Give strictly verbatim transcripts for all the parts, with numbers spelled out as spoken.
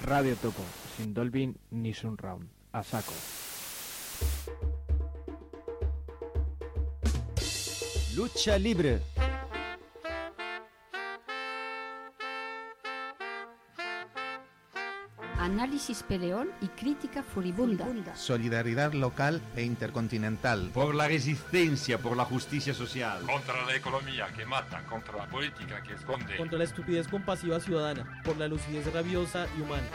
Radio Topo, sin Dolby ni Surround. A saco. Lucha libre. Análisis peleón y crítica furibunda. Solidaridad local e intercontinental. Por la resistencia, por la justicia social. Contra la economía que mata, contra la política que esconde. Contra la estupidez compasiva ciudadana, por la lucidez rabiosa y humana.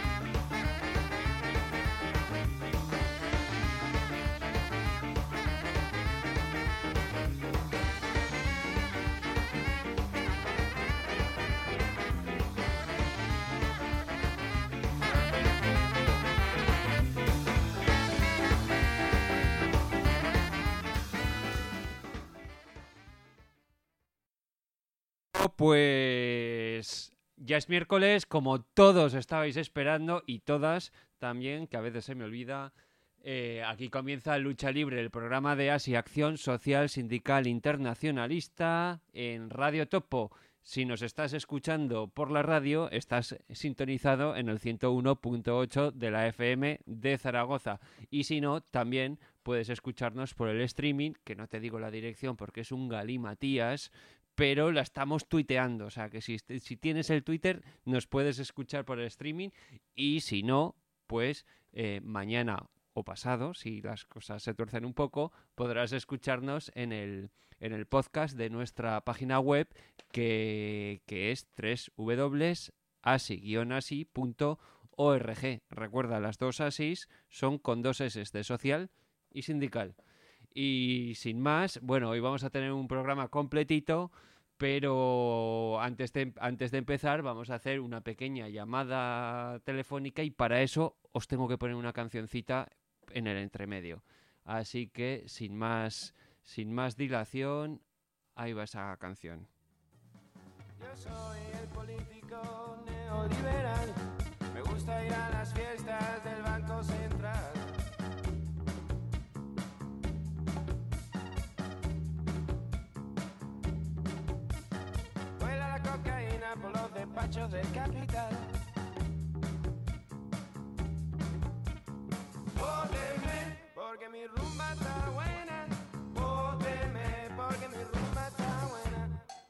Pues ya es miércoles, como todos estabais esperando y todas también, que a veces se me olvida. Eh, aquí comienza Lucha Libre, el programa de Asia Acción Social Sindical Internacionalista en Radio Topo. Si nos estás escuchando por la radio, estás sintonizado en el ciento uno punto ocho de la F M de Zaragoza. Y si no, también puedes escucharnos por el streaming, que no te digo la dirección porque es un galimatías, pero la estamos tuiteando. O sea, que si, si tienes el Twitter, nos puedes escuchar por el streaming. Y si no, pues eh, mañana o pasado, si las cosas se tuercen un poco, podrás escucharnos en el, en el podcast de nuestra página web, que, que es doble u doble u doble u punto asi guion asi punto org. Recuerda, las dos asis son con dos S de social y sindical. Y sin más, bueno, hoy vamos a tener un programa completito, pero antes de, antes de empezar vamos a hacer una pequeña llamada telefónica y para eso os tengo que poner una cancioncita en el entremedio. Así que sin más, sin más dilación, ahí va esa canción. Yo soy el político neoliberal, me gusta ir a las fiestas del Banco Central. Vuela la cocaína por los despachos del capital. Vóteme porque mi rumba está buena. Vóteme porque mi rumba está buena.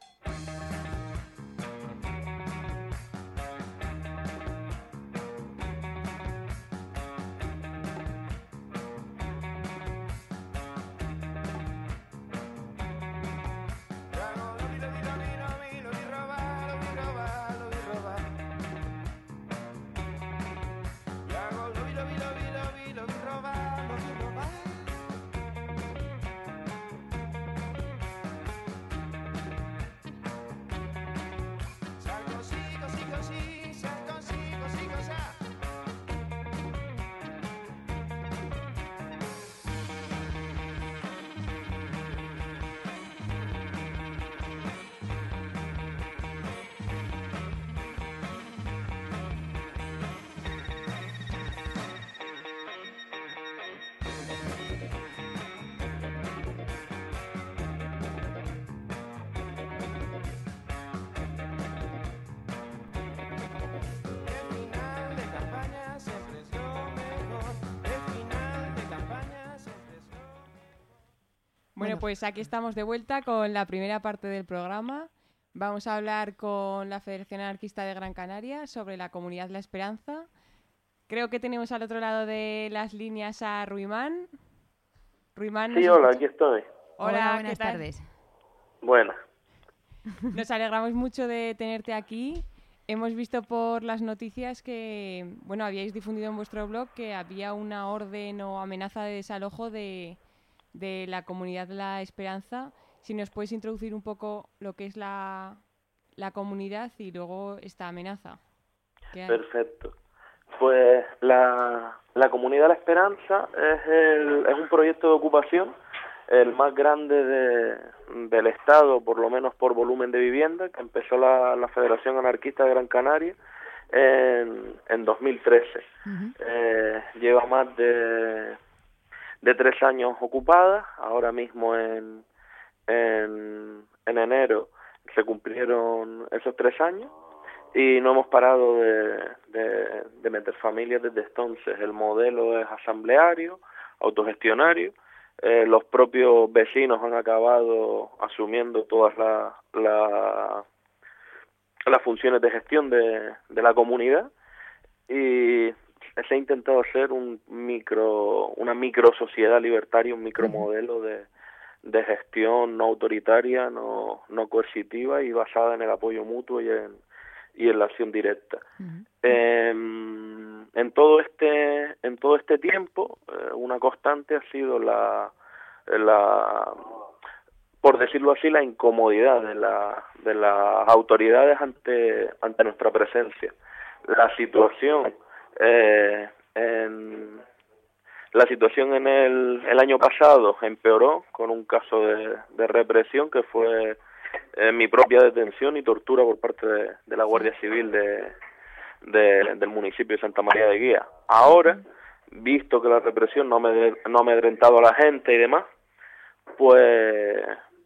Bueno, pues aquí estamos de vuelta con la primera parte del programa. Vamos a hablar con la Federación Anarquista de Gran Canaria sobre la comunidad La Esperanza. Creo que tenemos al otro lado de las líneas a Ruimán. Ruimán, sí, hola, aquí estoy. Hola, hola buenas ¿qué tal? tardes. Buenas. Nos alegramos mucho de tenerte aquí. Hemos visto por las noticias que, bueno, habíais difundido en vuestro blog que había una orden o amenaza de desalojo de... de la comunidad La Esperanza. Si nos puedes introducir un poco lo que es la, la comunidad y luego esta amenaza. Perfecto. Pues la, la comunidad La Esperanza es, el, es un proyecto de ocupación, el más grande de, del Estado, por lo menos por volumen de vivienda, que empezó la, la Federación Anarquista de Gran Canaria en, en dos mil trece. Uh-huh. Eh, lleva más de... de tres años ocupada. Ahora mismo en, en, en enero se cumplieron esos tres años y no hemos parado de, de, de meter familias desde entonces. El modelo es asambleario, autogestionario. Eh, los propios vecinos han acabado asumiendo todas las la, las funciones de gestión de, de la comunidad, y se ha intentado hacer un micro, una micro sociedad libertaria, un micromodelo de, de gestión no autoritaria, no, no coercitiva y basada en el apoyo mutuo y en, y en la acción directa. Uh-huh. Eh, en todo este en todo este tiempo, eh, una constante ha sido la, la por decirlo así, la incomodidad de la de las autoridades ante ante nuestra presencia. La situación eh, en la situación en el, el año pasado empeoró con un caso de, de represión que fue eh, mi propia detención y tortura por parte de, de la Guardia Civil de, de del municipio de Santa María de Guía. Ahora, visto que la represión no me no ha amedrentado a la gente y demás, pues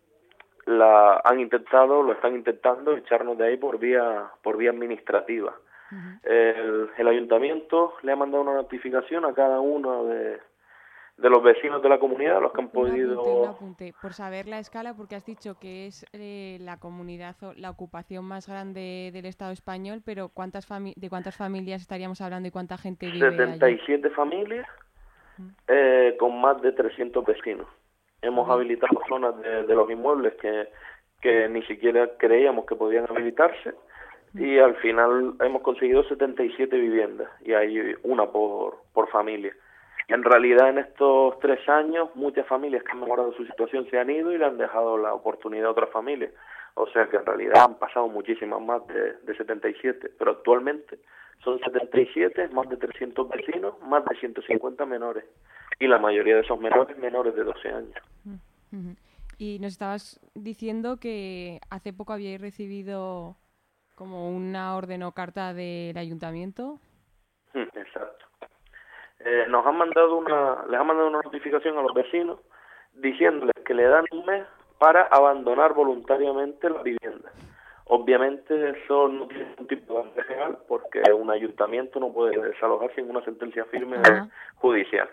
la han intentado, lo están intentando echarnos de ahí por vía por vía administrativa. Uh-huh. El, el ayuntamiento le ha mandado una notificación a cada uno de, de los vecinos de la comunidad, los que han podido... Un apunte, un apunte. Por saber la escala, porque has dicho que es eh, la comunidad, la ocupación más grande del Estado español, pero ¿cuántas fami- ¿de cuántas familias estaríamos hablando y cuánta gente vive setenta y siete allí? familias, uh-huh. eh, con más de trescientos vecinos. Hemos uh-huh. habilitado zonas de, de los inmuebles que, que ni siquiera creíamos que podían habilitarse, y al final hemos conseguido setenta y siete viviendas, y hay una por, por familia. En realidad, en estos tres años, muchas familias que han mejorado su situación se han ido y le han dejado la oportunidad a otras familias. O sea que en realidad han pasado muchísimas más de, de setenta y siete, pero actualmente son setenta y siete, más de trescientos vecinos, más de ciento cincuenta menores, y la mayoría de esos menores, menores de doce años. Uh-huh. Y nos estabas diciendo que hace poco habíais recibido como una orden o carta del ayuntamiento. Exacto. Eh, nos han mandado una, les han mandado una notificación a los vecinos diciéndoles que le dan un mes para abandonar voluntariamente la vivienda. Obviamente eso no tiene ningún tipo de base legal, porque un ayuntamiento no puede desalojar sin una sentencia firme uh-huh. judicial.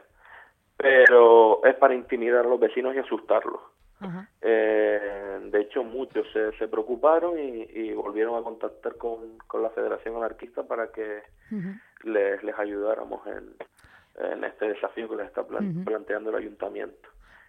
Pero es para intimidar a los vecinos y asustarlos. Uh-huh. Eh, de hecho, muchos se, se preocuparon y, y volvieron a contactar con, con la Federación Anarquista para que uh-huh. les, les ayudáramos en, en este desafío que les está plan, uh-huh. planteando el ayuntamiento.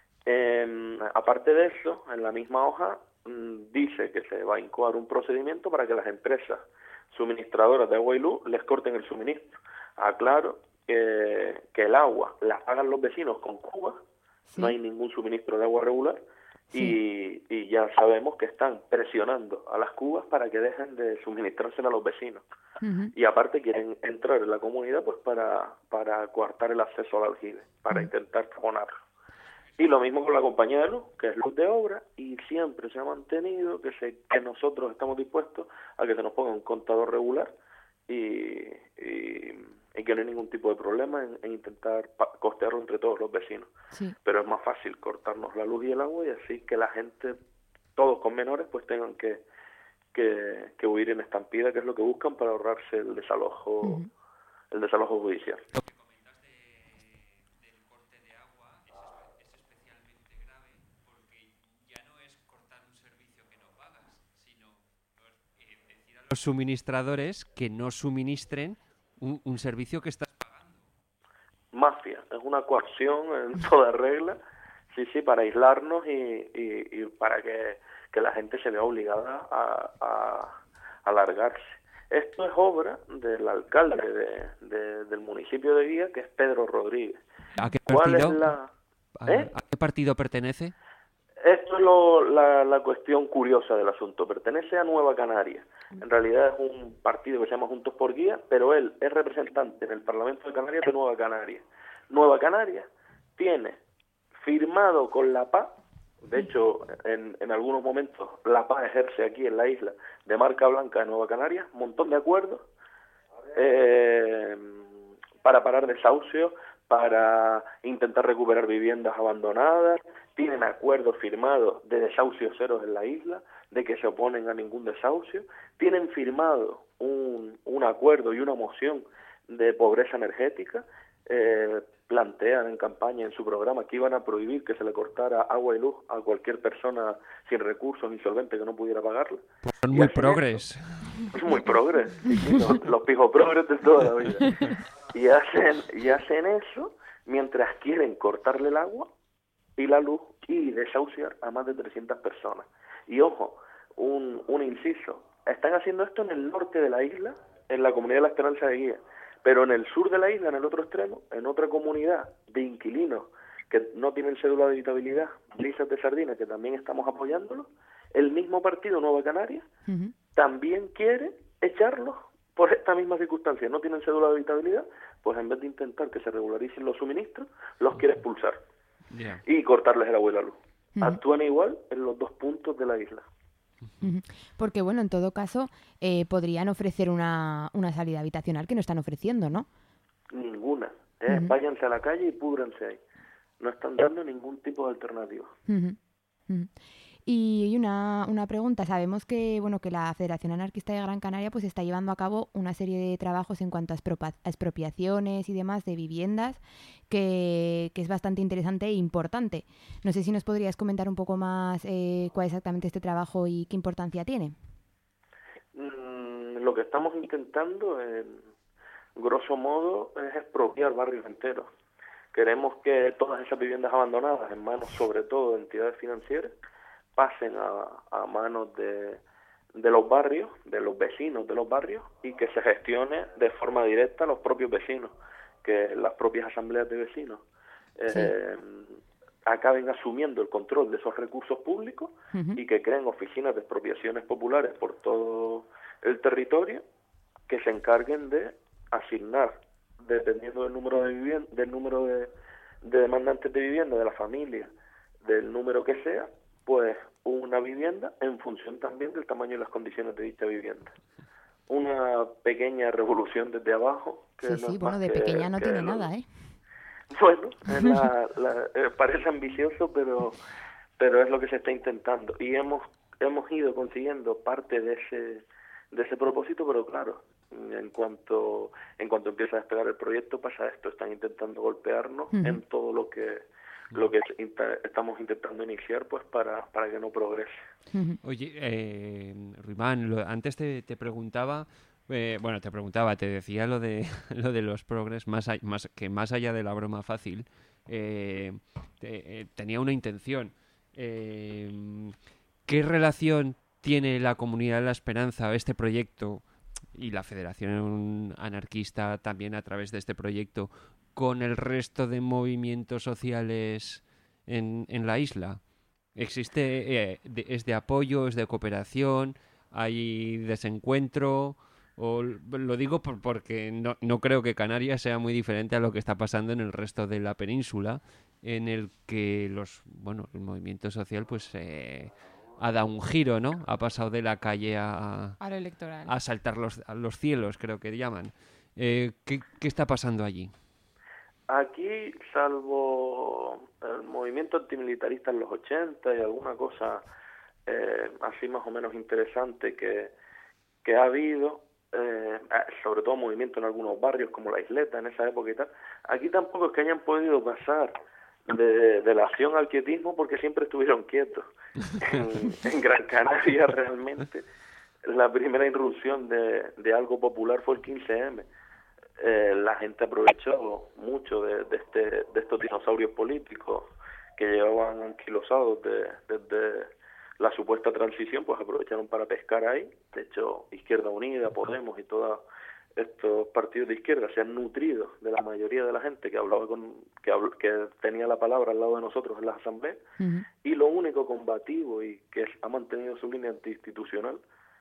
Eh, aparte de eso, en la misma hoja mmm, dice que se va a incoar un procedimiento para que las empresas suministradoras de agua y luz les corten el suministro. Aclaro que, que el agua la pagan los vecinos con Cuba, sí. No hay ningún suministro de agua regular. Sí. Y, y ya sabemos que están presionando a las cubas para que dejen de suministrársela a los vecinos. Uh-huh. Y aparte quieren entrar en la comunidad pues para, para coartar el acceso al aljibe, para uh-huh. intentar taponarlo. Y lo mismo con la compañía de luz, que es luz de obra, y siempre se ha mantenido que, se, que nosotros estamos dispuestos a que se nos ponga un contador regular y, y, y que no hay ningún tipo de problema en, en intentar pa- costearlo entre todos los vecinos. Sí. Pero es más fácil cortarnos la luz y el agua y así que la gente, todos con menores, pues tengan que, que, que huir en estampida, que es lo que buscan para ahorrarse el desalojo, uh-huh. el desalojo judicial. Lo que comentas de, del corte de agua es, es especialmente grave porque ya no es cortar un servicio que no pagas, sino eh, decir a los suministradores que no suministren un, un servicio que estás pagando. Mafia, es una coacción en toda regla, sí, sí, para aislarnos y, y, y para que, que la gente se vea obligada a, a, a largarse. Esto es obra del alcalde de, de, del municipio de Guía, que es Pedro Rodríguez. ¿A qué partido, ¿Cuál es la, ¿eh? ¿A qué partido pertenece? Esto es lo, la, la cuestión curiosa del asunto. Pertenece a Nueva Canaria. En realidad es un partido que se llama Juntos por Guía, pero él es representante en el Parlamento de Canarias de Nueva Canaria. Nueva Canaria tiene firmado con la P A, de hecho, en, en algunos momentos la P A ejerce aquí en la isla de marca blanca de Nueva Canaria, un montón de acuerdos eh, para parar desahucios, para intentar recuperar viviendas abandonadas tienen acuerdos firmados de desahucios ceros en la isla, de que se oponen a ningún desahucio, tienen firmado un, un acuerdo y una moción de pobreza energética, eh, plantean en campaña, en su programa, que iban a prohibir que se le cortara agua y luz a cualquier persona sin recursos, insolvente, que no pudiera pagarla. Son muy progres. Es muy progres, los, los pijos progres de toda la vida. Y hacen, y hacen eso mientras quieren cortarle el agua y la luz y desahuciar a más de trescientas personas. Y ojo, un, un inciso, están haciendo esto en el norte de la isla, en la comunidad de La Esperanza de Guía, pero en el sur de la isla, en el otro extremo, en otra comunidad de inquilinos que no tienen cédula de habitabilidad, Brisas de Sardina, que también estamos apoyándolos, el mismo partido Nueva Canaria uh-huh. también quiere echarlos por esta misma circunstancia. No tienen cédula de habitabilidad, pues en vez de intentar que se regularicen los suministros, los quiere expulsar yeah. y cortarles el agua y la luz. Uh-huh. Actúan igual en los dos puntos de la isla. Uh-huh. Porque, bueno, en todo caso, eh, podrían ofrecer una, una salida habitacional que no están ofreciendo, ¿no? Ninguna. Eh, uh-huh. Váyanse a la calle y púdranse ahí. No están dando ningún tipo de alternativa. Uh-huh. Uh-huh. Y una, una pregunta. Sabemos que, bueno, que la Federación Anarquista de Gran Canaria pues está llevando a cabo una serie de trabajos en cuanto a, expropa- a expropiaciones y demás de viviendas que, que es bastante interesante e importante. No sé si nos podrías comentar un poco más eh, cuál es exactamente este trabajo y qué importancia tiene. Mm, lo que estamos intentando, en grosso modo, es expropiar barrios enteros. Queremos que todas esas viviendas abandonadas, en manos sobre todo de entidades financieras, pasen a, a manos de, de los barrios, de los vecinos de los barrios, y que se gestione de forma directa a los propios vecinos, que las propias asambleas de vecinos sí. eh, acaben asumiendo el control de esos recursos públicos uh-huh. y que creen oficinas de expropiaciones populares por todo el territorio que se encarguen de asignar, dependiendo del número de vivienda, del número de, de demandantes de vivienda, de la familia, del número que sea, pues una vivienda en función también del tamaño y las condiciones de dicha vivienda. Una pequeña revolución desde abajo. Que sí, no sí, es bueno, de que, pequeña no tiene lo... nada, ¿eh? Bueno, es la, la, eh, parece ambicioso, pero pero es lo que se está intentando. Y hemos hemos ido consiguiendo parte de ese de ese propósito, pero claro, en cuanto en cuanto empieza a despegar el proyecto pasa esto, están intentando golpearnos uh-huh. en todo lo que lo que estamos intentando iniciar pues para, para que no progrese. Oye, eh, Ruimán, lo, antes te, te preguntaba, eh, bueno, te preguntaba, te decía lo de lo de los progres, más, más que más allá de la broma fácil, eh, te, eh, tenía una intención. Eh, ¿Qué relación tiene la Comunidad de la Esperanza, este proyecto, y la Federación Anarquista también a través de este proyecto, con el resto de movimientos sociales en, en la isla? ¿Existe, eh, de, es de apoyo, es de cooperación, hay desencuentro? O lo digo por, porque no, no creo que Canarias sea muy diferente a lo que está pasando en el resto de la península, en el que los bueno el movimiento social pues eh, ha dado un giro, ¿no? Ha pasado de la calle a, a lo electoral, a saltar los, a los cielos, creo que llaman. Eh, ¿qué, ¿Qué está pasando allí? Aquí, salvo el movimiento antimilitarista en los ochenta y alguna cosa eh, así más o menos interesante que, que ha habido, eh, sobre todo movimiento en algunos barrios como La Isleta en esa época y tal, aquí tampoco es que hayan podido pasar de, de la acción al quietismo porque siempre estuvieron quietos. En, en Gran Canaria realmente la primera irrupción de, de algo popular fue el quince eme. Eh, la gente aprovechó mucho de, de, este, de estos dinosaurios políticos que llevaban anquilosados desde de, de la supuesta transición, pues aprovecharon para pescar ahí. De hecho, Izquierda Unida, Podemos y todos estos partidos de izquierda se han nutrido de la mayoría de la gente que hablaba con que, habl- que tenía la palabra al lado de nosotros en las asambleas, uh-huh. y lo único combativo y que es, ha mantenido su línea antiinstitucional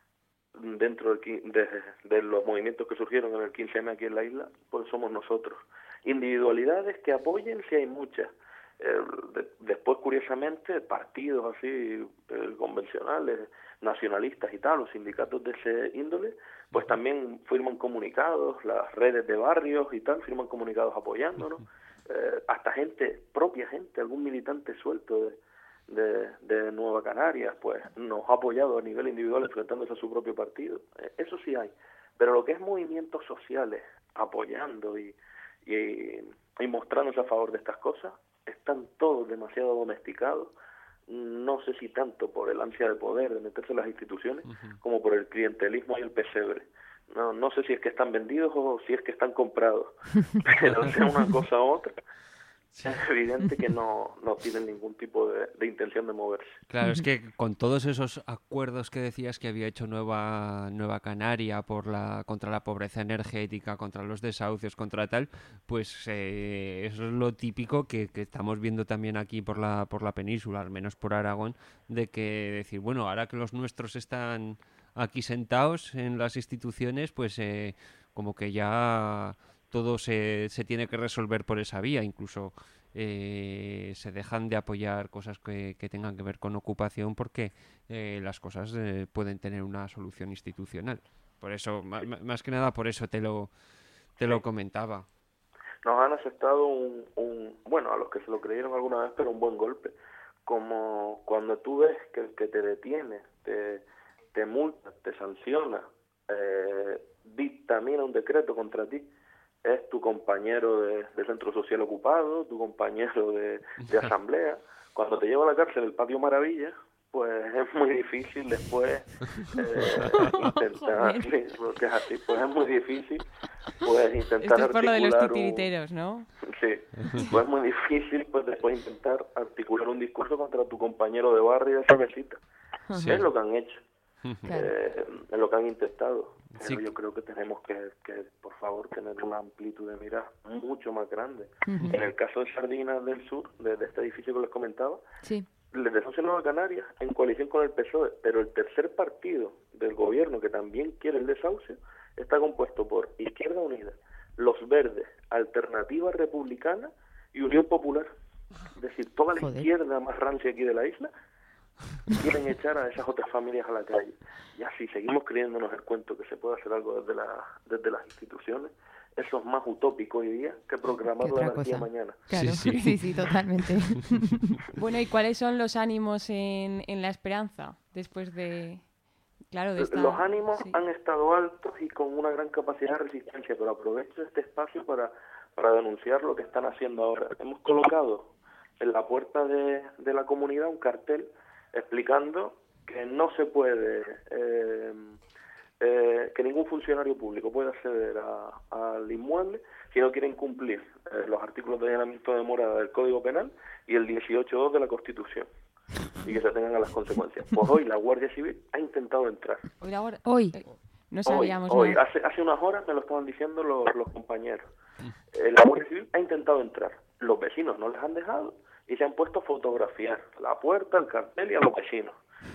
dentro de, de, de los movimientos que surgieron en el quince eme aquí en la isla, pues somos nosotros. Individualidades que apoyen, sí hay muchas. Eh, de, después, curiosamente, partidos así eh, convencionales, nacionalistas y tal, los sindicatos de ese índole, pues también firman comunicados, las redes de barrios y tal, firman comunicados apoyándonos. eh, hasta gente, propia gente, algún militante suelto de, de, de Nueva Canarias, pues nos ha apoyado a nivel individual enfrentándose a su propio partido. Eh, eso sí hay. Pero lo que es movimientos sociales apoyando y, y, y mostrándose a favor de estas cosas, están todos demasiado domesticados. No sé si tanto por el ansia de poder, de meterse en las instituciones, uh-huh. como por el clientelismo y el pesebre. No, no sé si es que están vendidos o si es que están comprados, pero sea una cosa u otra, sí. Es evidente que no, no tienen ningún tipo de, de intención de moverse. Claro, es que con todos esos acuerdos que decías que había hecho Nueva Nueva Canaria por la contra la pobreza energética, contra los desahucios, contra tal, pues eh, eso es lo típico que, que estamos viendo también aquí por la por la península, al menos por Aragón, de que decir, bueno, ahora que los nuestros están aquí sentados en las instituciones, pues eh, como que ya todo se, se tiene que resolver por esa vía, incluso eh, se dejan de apoyar cosas que, que tengan que ver con ocupación porque eh, las cosas eh, pueden tener una solución institucional. Por eso, más, más que nada por eso te lo te lo comentaba. Nos han aceptado un, un, bueno, a los que se lo creyeron alguna vez, pero un buen golpe. Como cuando tú ves que el que te detiene, te, te multa, te sanciona, eh, dictamina un decreto contra ti, es tu compañero de, de centro social ocupado, tu compañero de, de asamblea. Cuando te lleva a la cárcel el Patio Maravilla, pues es muy difícil después eh, intentar, sí, porque es así, pues es muy difícil pues intentar Esto es por lo de los articular titiriteros, un... ¿no? Sí, pues es muy difícil pues después intentar articular un discurso contra tu compañero de barrio de cervecita. Sí. Es lo que han hecho. Claro. Eh, es lo que han intentado, pero sí. Yo creo que tenemos que, que, por favor, tener una amplitud de miras mucho más grande. Uh-huh. En el caso de Sardinas del Sur, de, de este edificio que les comentaba, sí. el Desahucio Nueva Canarias, en coalición con el P S O E, pero el tercer partido del gobierno que también quiere el desahucio, está compuesto por Izquierda Unida, Los Verdes, Alternativa Republicana y Unión Popular. Es decir, toda la Joder. izquierda más rancia aquí de la isla quieren echar a esas otras familias a la calle. Y así seguimos creyéndonos el cuento que se puede hacer algo desde, la, desde las instituciones. Eso es más utópico hoy día que programar la anarquía mañana. Claro, sí, sí, sí, sí totalmente. Bueno, ¿y cuáles son los ánimos en, en La Esperanza después de...? Claro, de esta... Los ánimos sí. han estado altos y con una gran capacidad de resistencia, pero aprovecho este espacio para, para denunciar lo que están haciendo ahora. Hemos colocado en la puerta de, de la comunidad un cartel explicando que no se puede, eh, eh, que ningún funcionario público puede acceder a, al inmueble si no quieren cumplir eh, los artículos de allanamiento de morada del Código Penal y el dieciocho punto dos de la Constitución, y que se tengan a las consecuencias. Pues hoy la Guardia Civil ha intentado entrar. Hoy, la guardia... hoy. No sabíamos hoy, hoy. nada. Hace, hace unas horas me lo estaban diciendo los, los compañeros. Eh, la Guardia Civil ha intentado entrar. Los vecinos no les han dejado y se han puesto a fotografiar la puerta, el cartel y a los vecinos.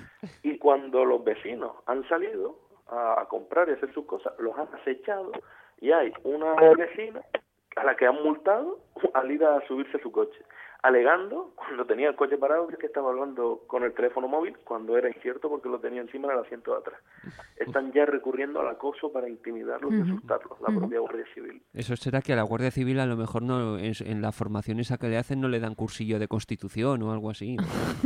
Y cuando los vecinos han salido a, a comprar y hacer sus cosas, los han acechado y hay una vecina a la que han multado al ir a subirse a su coche, alegando, cuando tenía el coche parado, que estaba hablando con el teléfono móvil, cuando era incierto porque lo tenía encima del asiento de atrás. Están ya recurriendo al acoso para intimidarlos y asustarlos, la propia Guardia Civil. Eso será que a la Guardia Civil a lo mejor no en, en la formación esa que le hacen no le dan cursillo de Constitución o algo así.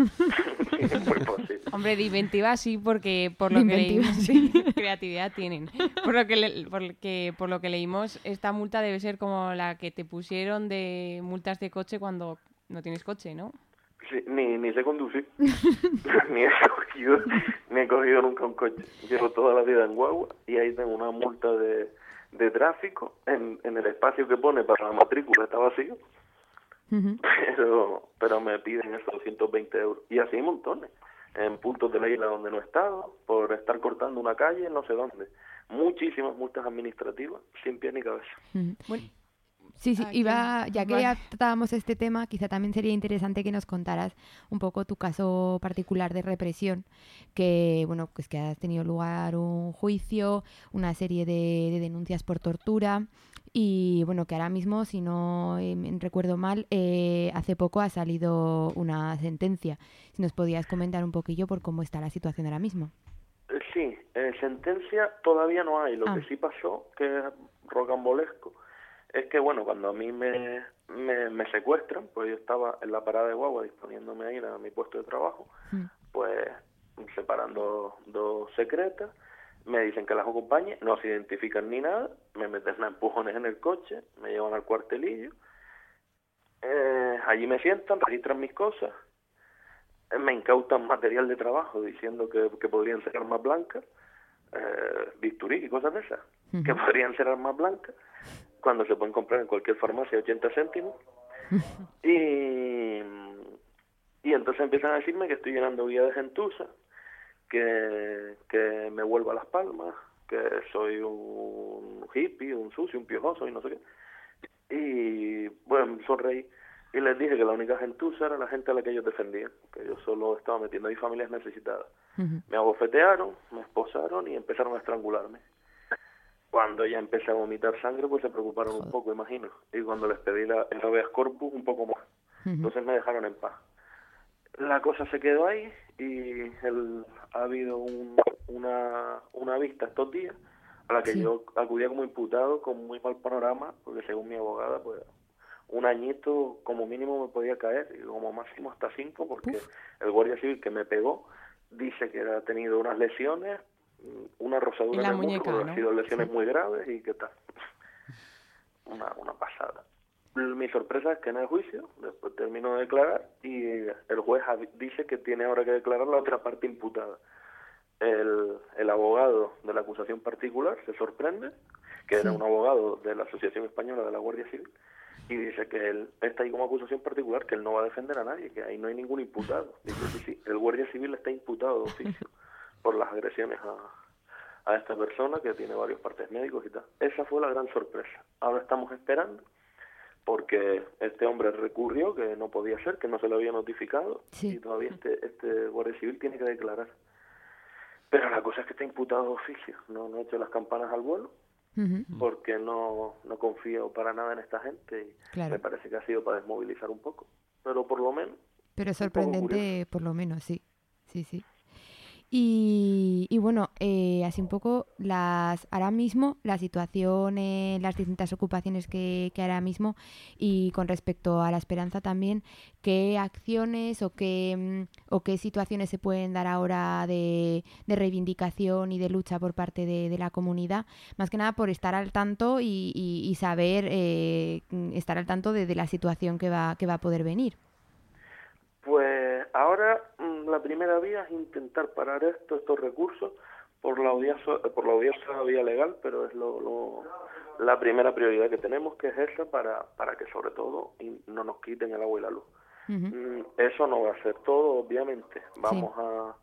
Es muy posible. Hombre, de inventiva sí, porque por lo de que leímos, sí. creatividad tienen. Por lo que, le, por, que, por lo que leímos, esta multa debe ser como la que te pusieron de multas de coche cuando no tienes coche, ¿no? Sí, ni, ni sé conducir, ni, he cogido, ni he cogido nunca un coche. Llevo toda la vida en guagua y ahí tengo una multa de, de tráfico en, en el espacio que pone para la matrícula, está vacío. Uh-huh. Pero, pero me piden esos doscientos veinte euros. Y así hay montones, en puntos de la isla donde no he estado, por estar cortando una calle, no sé dónde. Muchísimas multas administrativas, sin pie ni cabeza. Uh-huh. Bueno. Sí, sí, iba, ya que ya tratábamos este tema, quizá también sería interesante que nos contaras un poco tu caso particular de represión, que, bueno, pues que has tenido lugar un juicio, una serie de, de denuncias por tortura y, bueno, que ahora mismo, si no eh, recuerdo mal, eh, hace poco ha salido una sentencia. Si nos podías comentar un poquillo por cómo está la situación ahora mismo. Sí, eh, sentencia todavía no hay, lo ah. que sí pasó, que es rocambolesco, es que, bueno, cuando a mí me, me, me secuestran, pues yo estaba en la parada de guagua disponiéndome a ir a mi puesto de trabajo, mm. pues separando dos secretas, me dicen que las acompañe, no se identifican ni nada, me meten a empujones en el coche, me llevan al cuartelillo, eh, allí me sientan, registran mis cosas, eh, me incautan material de trabajo diciendo que, que podrían ser armas blancas, eh, bisturí y cosas de esas, uh-huh. que podrían ser armas blancas, cuando se pueden comprar en cualquier farmacia ochenta céntimos, y, y entonces empiezan a decirme que estoy llenando guía de gentuza, Que, que me vuelvo a Las Palmas, que soy un hippie, un sucio, un piojoso y no sé qué. Y bueno, sonreí y les dije que la única gentuza era la gente a la que ellos defendían, que yo solo estaba metiendo ahí familias necesitadas. Uh-huh. Me abofetearon, me esposaron y empezaron a estrangularme. Cuando ya empecé a vomitar sangre, pues se preocuparon un poco, imagino. Y cuando les pedí la, el habeas corpus, un poco más. Uh-huh. Entonces me dejaron en paz. La cosa se quedó ahí y el, ha habido un, una, una vista estos días a la que sí. yo acudía como imputado con muy mal panorama, porque según mi abogada, pues un añito como mínimo me podía caer y como máximo hasta cinco, porque Uf. el guardia civil que me pegó dice que ha tenido unas lesiones, una rosadura en, en el muñeca, muslo, ¿no? Han sido lesiones sí. muy graves y qué tal. Una, una pasada. Mi sorpresa es que en el juicio, después termino de declarar y el juez dice que tiene ahora que declarar la otra parte imputada. El, el abogado de la acusación particular se sorprende, que sí. era un abogado de la Asociación Española de la Guardia Civil, y dice que él está ahí como acusación particular, que él no va a defender a nadie, que ahí no hay ningún imputado. Dice, sí, sí, el Guardia Civil está imputado de oficio por las agresiones a, a esta persona, que tiene varios partes médicos y tal. Esa fue la gran sorpresa. Ahora estamos esperando, porque este hombre recurrió, que no podía ser, que no se le había notificado, sí. y todavía este, este Guardia Civil tiene que declarar. Pero la cosa es que está imputado de oficio, no, no he hecho las campanas al vuelo, uh-huh. porque no, no confío para nada en esta gente, y claro. me parece que ha sido para desmovilizar un poco, pero por lo menos... Pero es sorprendente, por lo menos, sí, sí, sí. Y, y bueno, eh, así un poco, las ahora mismo, la situación en las distintas ocupaciones que, que ahora mismo, y con respecto a la Esperanza también, ¿qué acciones o qué, o qué situaciones se pueden dar ahora de, de reivindicación y de lucha por parte de, de la comunidad? Más que nada por estar al tanto y, y, y saber, eh, estar al tanto de, de la situación que va, que va a poder venir. Pues ahora la primera vía es intentar parar esto, estos recursos por la odiosa, por la odiosa vía legal, pero es lo, lo, la primera prioridad que tenemos, que es esa, para, para que sobre todo no nos quiten el agua y la luz. Uh-huh. Eso no va a ser todo, obviamente. Vamos sí. a,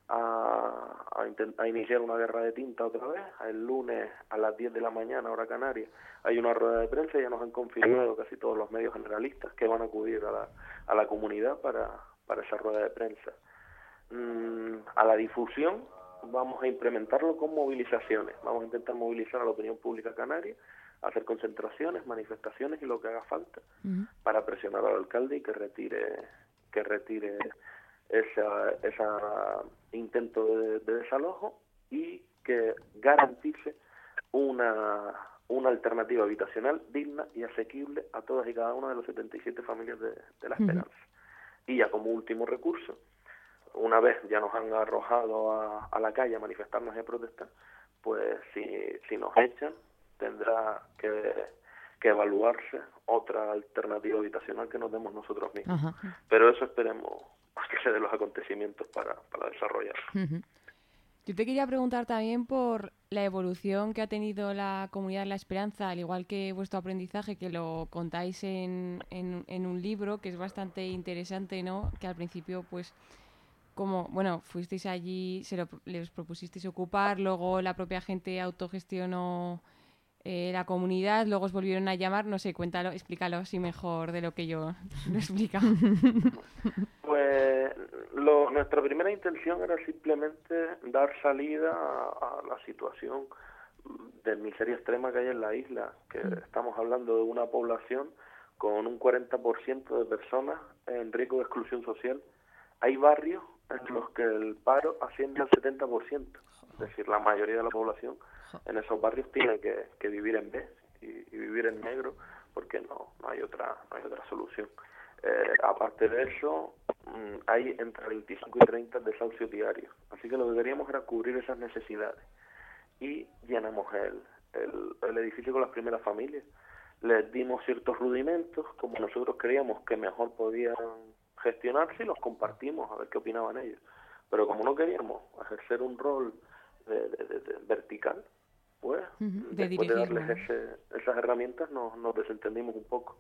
a, a, intent, a iniciar una guerra de tinta otra vez. El lunes a las diez de la mañana, hora canaria, hay una rueda de prensa, ya nos han confirmado casi todos los medios generalistas que van a acudir a la, a la comunidad para, para esa rueda de prensa. Mm, a la difusión vamos a implementarlo con movilizaciones. Vamos a intentar movilizar a la opinión pública canaria, hacer concentraciones, manifestaciones y lo que haga falta uh-huh. para presionar al alcalde y que retire que retire esa, esa intento de, de desalojo y que garantice una una alternativa habitacional digna y asequible a todas y cada una de las setenta y siete familias de, de La Esperanza. Uh-huh. Y ya como último recurso, una vez ya nos han arrojado a, a la calle a manifestarnos y a protestar, pues si, si nos echan, tendrá que, que evaluarse otra alternativa habitacional que nos demos nosotros mismos. Uh-huh. Pero eso esperemos que se den los acontecimientos para, para desarrollarlo. Uh-huh. Yo te quería preguntar también por la evolución que ha tenido la comunidad de La Esperanza, al igual que vuestro aprendizaje, que lo contáis en, en, en un libro, que es bastante interesante, ¿no? Que al principio, pues, como, bueno, fuisteis allí, se lo, les propusisteis ocupar, luego la propia gente autogestionó eh, la comunidad, luego os volvieron a llamar, no sé, cuéntalo, explícalo así mejor de lo que yo lo he explicado. Pues lo, nuestra primera intención era simplemente dar salida a, a la situación de miseria extrema que hay en la isla, que mm. estamos hablando de una población con un cuarenta por ciento de personas en riesgo de exclusión social. Hay barrios en los que el paro asciende al setenta por ciento, es decir, la mayoría de la población en esos barrios tiene que, que vivir en B, y, y vivir en negro, porque no, no hay otra, no hay otra solución. Eh, aparte de eso, mmm, hay entre veinticinco y treinta desahucios diarios, así que lo que queríamos era cubrir esas necesidades y llenamos el, el, el edificio con las primeras familias. Les dimos ciertos rudimentos, como nosotros creíamos que mejor podían gestionarse, y los compartimos a ver qué opinaban ellos. Pero como no queríamos ejercer un rol de, de, de, de vertical, pues Uh-huh, de después de dirigirlo. darles ese, esas herramientas nos, nos desentendimos un poco.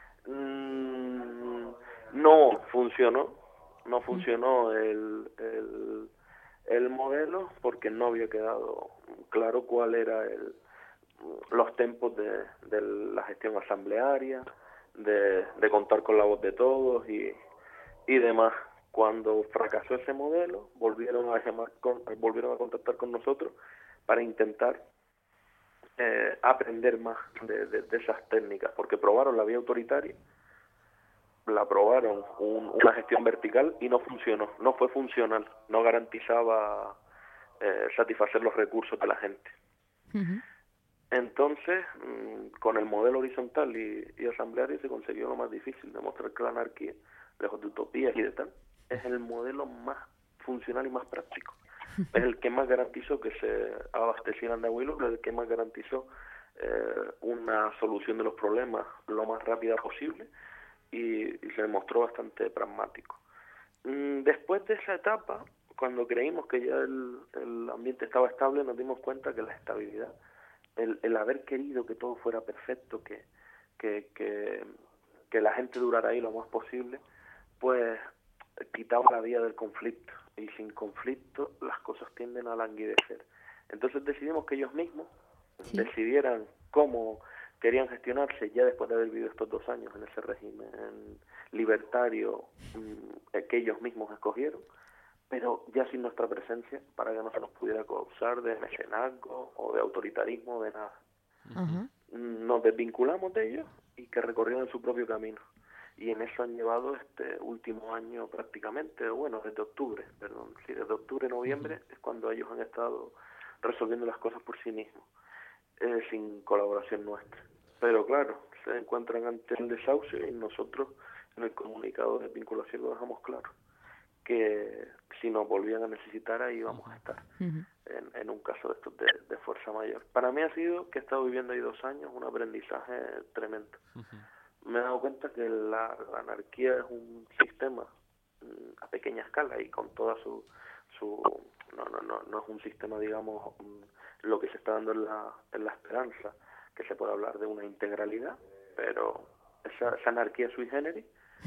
Mm, no funcionó, no funcionó el, el, el modelo porque no había quedado claro cuál era el los tempos de, de la gestión asamblearia, de, de contar con la voz de todos y, y demás. Cuando fracasó ese modelo, volvieron a llamar con, volvieron a contactar con nosotros para intentar eh, aprender más de, de, de esas técnicas, porque probaron la vía autoritaria, la probaron un, una gestión vertical y no funcionó, no fue funcional, no garantizaba eh, satisfacer los recursos de la gente. Ujú. Entonces, mmm, con el modelo horizontal y, y asambleario se consiguió lo más difícil, demostrar que la anarquía, lejos de utopías y de tal, es el modelo más funcional y más práctico. Es el que más garantizó que se abastecieran de agua y luz, es el que más garantizó eh, una solución de los problemas lo más rápida posible y, y se demostró bastante pragmático. Mm, después de esa etapa, cuando creímos que ya el, el ambiente estaba estable, nos dimos cuenta que la estabilidad, El, el haber querido que todo fuera perfecto, que, que, que, que la gente durara ahí lo más posible, pues quitaba la vía del conflicto. Y sin conflicto las cosas tienden a languidecer. Entonces decidimos que ellos mismos sí. decidieran cómo querían gestionarse ya después de haber vivido estos dos años en ese régimen libertario mmm, que ellos mismos escogieron, pero ya sin nuestra presencia, para que no se nos pudiera acusar de mecenazgo o de autoritarismo, de nada. Ajá. Nos desvinculamos de ellos y que recorrieron su propio camino. Y en eso han llevado este último año prácticamente, bueno, desde octubre, perdón, sí, desde octubre, noviembre, uh-huh. es cuando ellos han estado resolviendo las cosas por sí mismos, eh, sin colaboración nuestra. Pero claro, se encuentran ante el desahucio y nosotros en el comunicado de vinculación lo dejamos claro, que si nos volvían a necesitar ahí vamos a estar, uh-huh. en, en un caso de estos de, de fuerza mayor. Para mí ha sido, que he estado viviendo ahí dos años, un aprendizaje tremendo. Uh-huh. Me he dado cuenta que la, la anarquía es un sistema mmm, a pequeña escala y con toda su... su no, no, no, no es un sistema, digamos, mmm, lo que se está dando en la, en la esperanza, que se puede hablar de una integralidad, pero esa, esa anarquía sui generis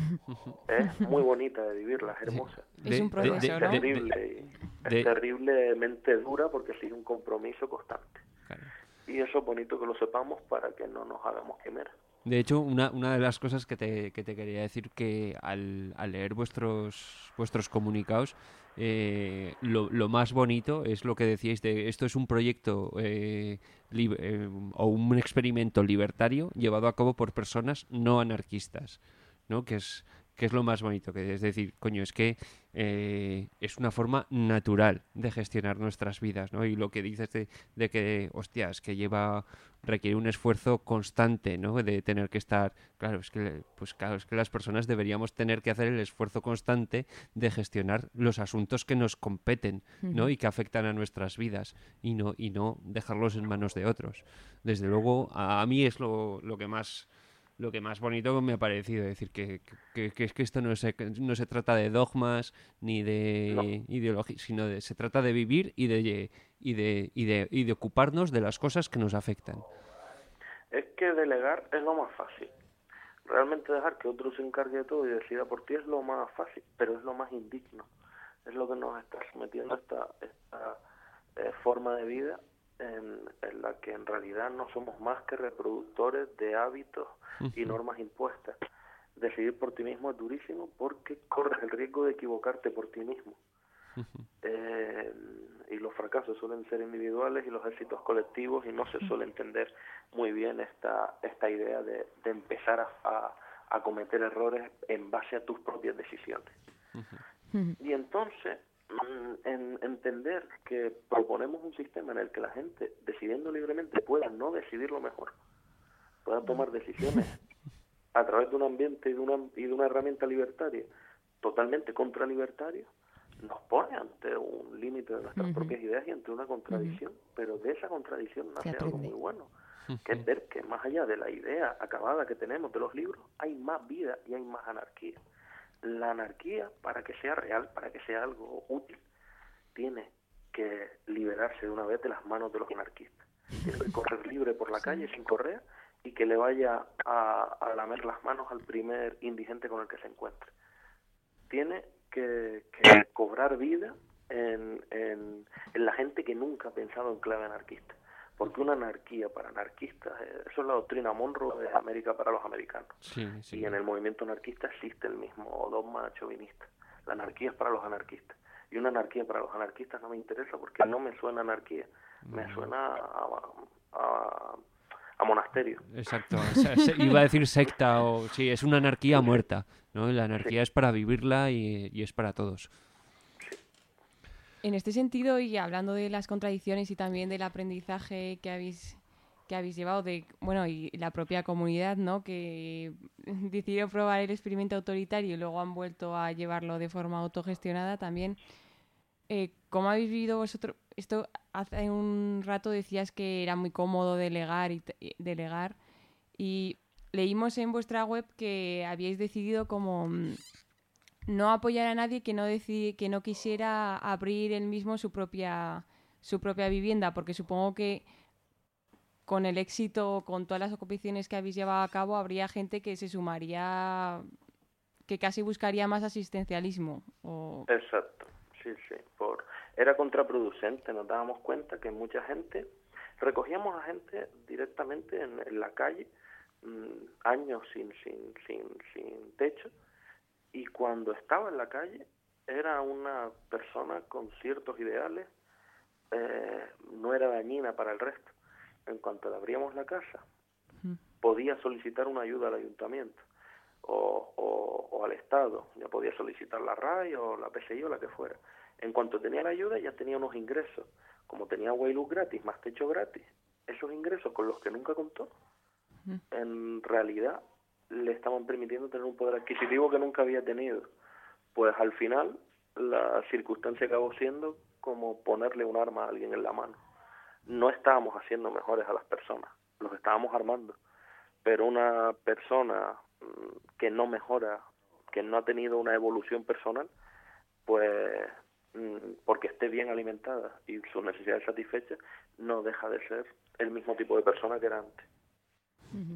es muy bonita de vivirla, es hermosa. Es un proceso, es ¿no? terrible, de, de, es terriblemente dura porque exige un compromiso constante. Claro. Y eso es bonito que lo sepamos para que no nos hagamos quimera. De hecho, una, una de las cosas que te, que te quería decir, que al, al leer vuestros vuestros comunicados, eh, lo, lo más bonito es lo que decíais de esto es un proyecto eh, li, eh, o un experimento libertario llevado a cabo por personas no anarquistas, ¿no? Que es que es lo más bonito, que es decir, coño, es que eh, es una forma natural de gestionar nuestras vidas, ¿no? Y lo que dices de, de que, hostias, que lleva, requiere un esfuerzo constante, ¿no? De tener que estar, claro, es que, pues claro, es que las personas deberíamos tener que hacer el esfuerzo constante de gestionar los asuntos que nos competen, ¿no? Uh-huh. Y que afectan a nuestras vidas y no, y no dejarlos en manos de otros. Desde luego, a, a mí es lo, lo que más... lo que más bonito me ha parecido, decir que, que, que es que esto no se, no se trata de dogmas ni de no. ideología, sino de, se trata de vivir y de, y, de, y, de, y de ocuparnos de las cosas que nos afectan. Es que delegar es lo más fácil. Realmente dejar que otro se encargue de todo y decida por ti es lo más fácil, pero es lo más indigno. Es lo que nos está sometiendo a esta, esta eh, forma de vida En, en la que en realidad no somos más que reproductores de hábitos uh-huh. y normas impuestas. Decidir por ti mismo es durísimo porque corres el riesgo de equivocarte por ti mismo. Uh-huh. Eh, y los fracasos suelen ser individuales y los éxitos colectivos, y no se suele entender muy bien esta esta idea de, de empezar a, a, a cometer errores en base a tus propias decisiones. Uh-huh. Y entonces En entender que proponemos un sistema en el que la gente, decidiendo libremente, pueda no decidir lo mejor, puedan tomar decisiones a través de un ambiente y de una, y de una herramienta libertaria totalmente contralibertaria, nos pone ante un límite de nuestras uh-huh. propias ideas y ante una contradicción, uh-huh. pero de esa contradicción nace algo muy bueno, uh-huh. que es ver que más allá de la idea acabada que tenemos de los libros, hay más vida y hay más anarquía. La anarquía, para que sea real, para que sea algo útil, tiene que liberarse de una vez de las manos de los anarquistas. Tiene que correr libre por la calle sin correa y que le vaya a, a lamer las manos al primer indigente con el que se encuentre. Tiene que, que cobrar vida en, en, en la gente que nunca ha pensado en clave anarquista. Porque una anarquía para anarquistas, eso es la doctrina Monroe de América para los americanos. Sí, sí. Y en el movimiento anarquista existe el mismo dogma chauvinista. La anarquía es para los anarquistas. Y una anarquía para los anarquistas no me interesa porque no me suena anarquía, me suena a, a, a monasterio. Exacto, o sea, se, iba a decir secta o sí, es una anarquía muerta, ¿no? La anarquía sí. es para vivirla y, y es para todos. Sí. En este sentido, y hablando de las contradicciones y también del aprendizaje que habéis que habéis llevado de, bueno, y la propia comunidad, ¿no? Que decidió probar el experimento autoritario y luego han vuelto a llevarlo de forma autogestionada también. Eh, ¿Cómo habéis vivido vosotros? Esto hace un rato decías que era muy cómodo delegar y t- delegar y leímos en vuestra web que habíais decidido como no apoyar a nadie que no decidi- que no quisiera abrir él mismo su propia su propia vivienda, porque supongo que con el éxito, con todas las ocupaciones que habéis llevado a cabo, habría gente que se sumaría, que casi buscaría más asistencialismo. O... Exacto. Sí, sí, por era contraproducente, nos dábamos cuenta que mucha gente, recogíamos a gente directamente en, en la calle, mmm, años sin, sin, sin, sin techo, y cuando estaba en la calle era una persona con ciertos ideales, eh, no era dañina para el resto. En cuanto le abríamos la casa, uh-huh. podía solicitar una ayuda al ayuntamiento o, o, o al Estado, ya podía solicitar la R A I o la P S I o la que fuera. En cuanto tenía la ayuda ya tenía unos ingresos, como tenía agua y luz gratis, más techo gratis, esos ingresos con los que nunca contó, uh-huh. en realidad le estaban permitiendo tener un poder adquisitivo que nunca había tenido. Pues al final la circunstancia acabó siendo como ponerle un arma a alguien en la mano. No estábamos haciendo mejores a las personas, los estábamos armando, pero una persona que no mejora, que no ha tenido una evolución personal, pues porque esté bien alimentada y sus necesidades satisfechas, no deja de ser el mismo tipo de persona que era antes. Uh-huh.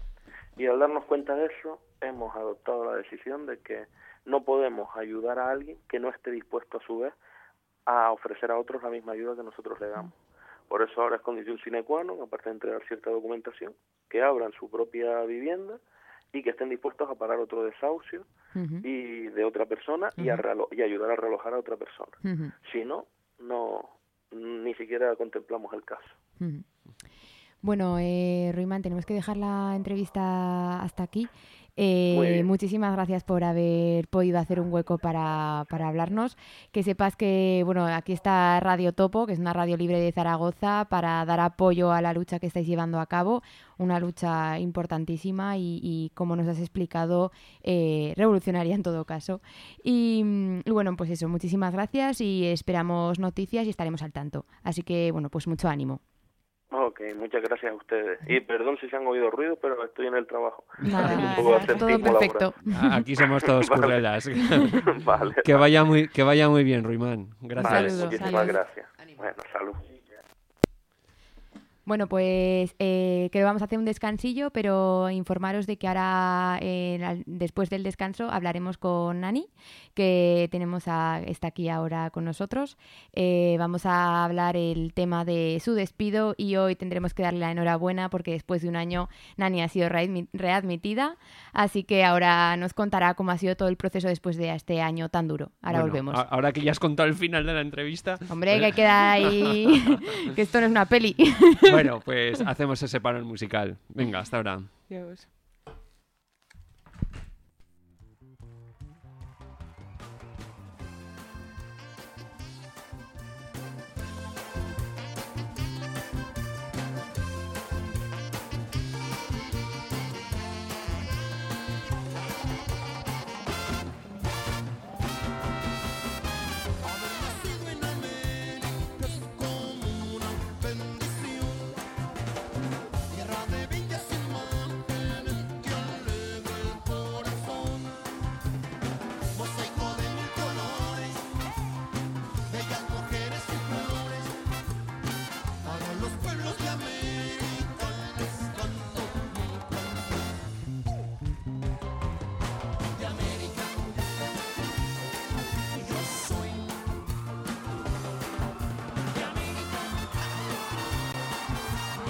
Y al darnos cuenta de eso, hemos adoptado la decisión de que no podemos ayudar a alguien que no esté dispuesto a su vez a ofrecer a otros la misma ayuda que nosotros le damos. Por eso ahora es condición sine qua non, aparte de entregar cierta documentación, que abran su propia vivienda y que estén dispuestos a pagar otro desahucio uh-huh. y de otra persona uh-huh. y, a relo- y ayudar a realojar a otra persona. Uh-huh. Si no, no, ni siquiera contemplamos el caso. Uh-huh. Bueno, eh, Ruimán, tenemos que dejar la entrevista hasta aquí. Eh, muchísimas gracias por haber podido hacer un hueco para, para hablarnos. Que sepas que, bueno, aquí está Radio Topo, que es una radio libre de Zaragoza, para dar apoyo a la lucha que estáis llevando a cabo, una lucha importantísima y, y como nos has explicado, eh, revolucionaria en todo caso. Y, y bueno, pues eso, muchísimas gracias y esperamos noticias y estaremos al tanto. Así que, bueno, pues mucho ánimo. Ok, muchas gracias a ustedes. Y perdón si se han oído ruidos, pero estoy en el trabajo. Nada, todo perfecto. Aquí somos todos vale. currelas. Vale, que, vale. vaya muy, que vaya muy bien, Ruimán. Gracias. Vale, Saludos, muchísimas saludos. gracias. Bueno, salud. Bueno, pues eh, creo que vamos a hacer un descansillo, pero informaros de que ahora, eh, después del descanso, hablaremos con Nani, que tenemos a, está aquí ahora con nosotros. Eh, vamos a hablar el tema de su despido y hoy tendremos que darle la enhorabuena porque después de un año Nani ha sido readmi- readmitida, así que ahora nos contará cómo ha sido todo el proceso después de este año tan duro. Ahora bueno, volvemos. A- ahora que ya has contado el final de la entrevista... Hombre, que hay que dar ahí... que esto no es una peli. Bueno, pues hacemos ese parón musical. Venga, hasta ahora. Dios.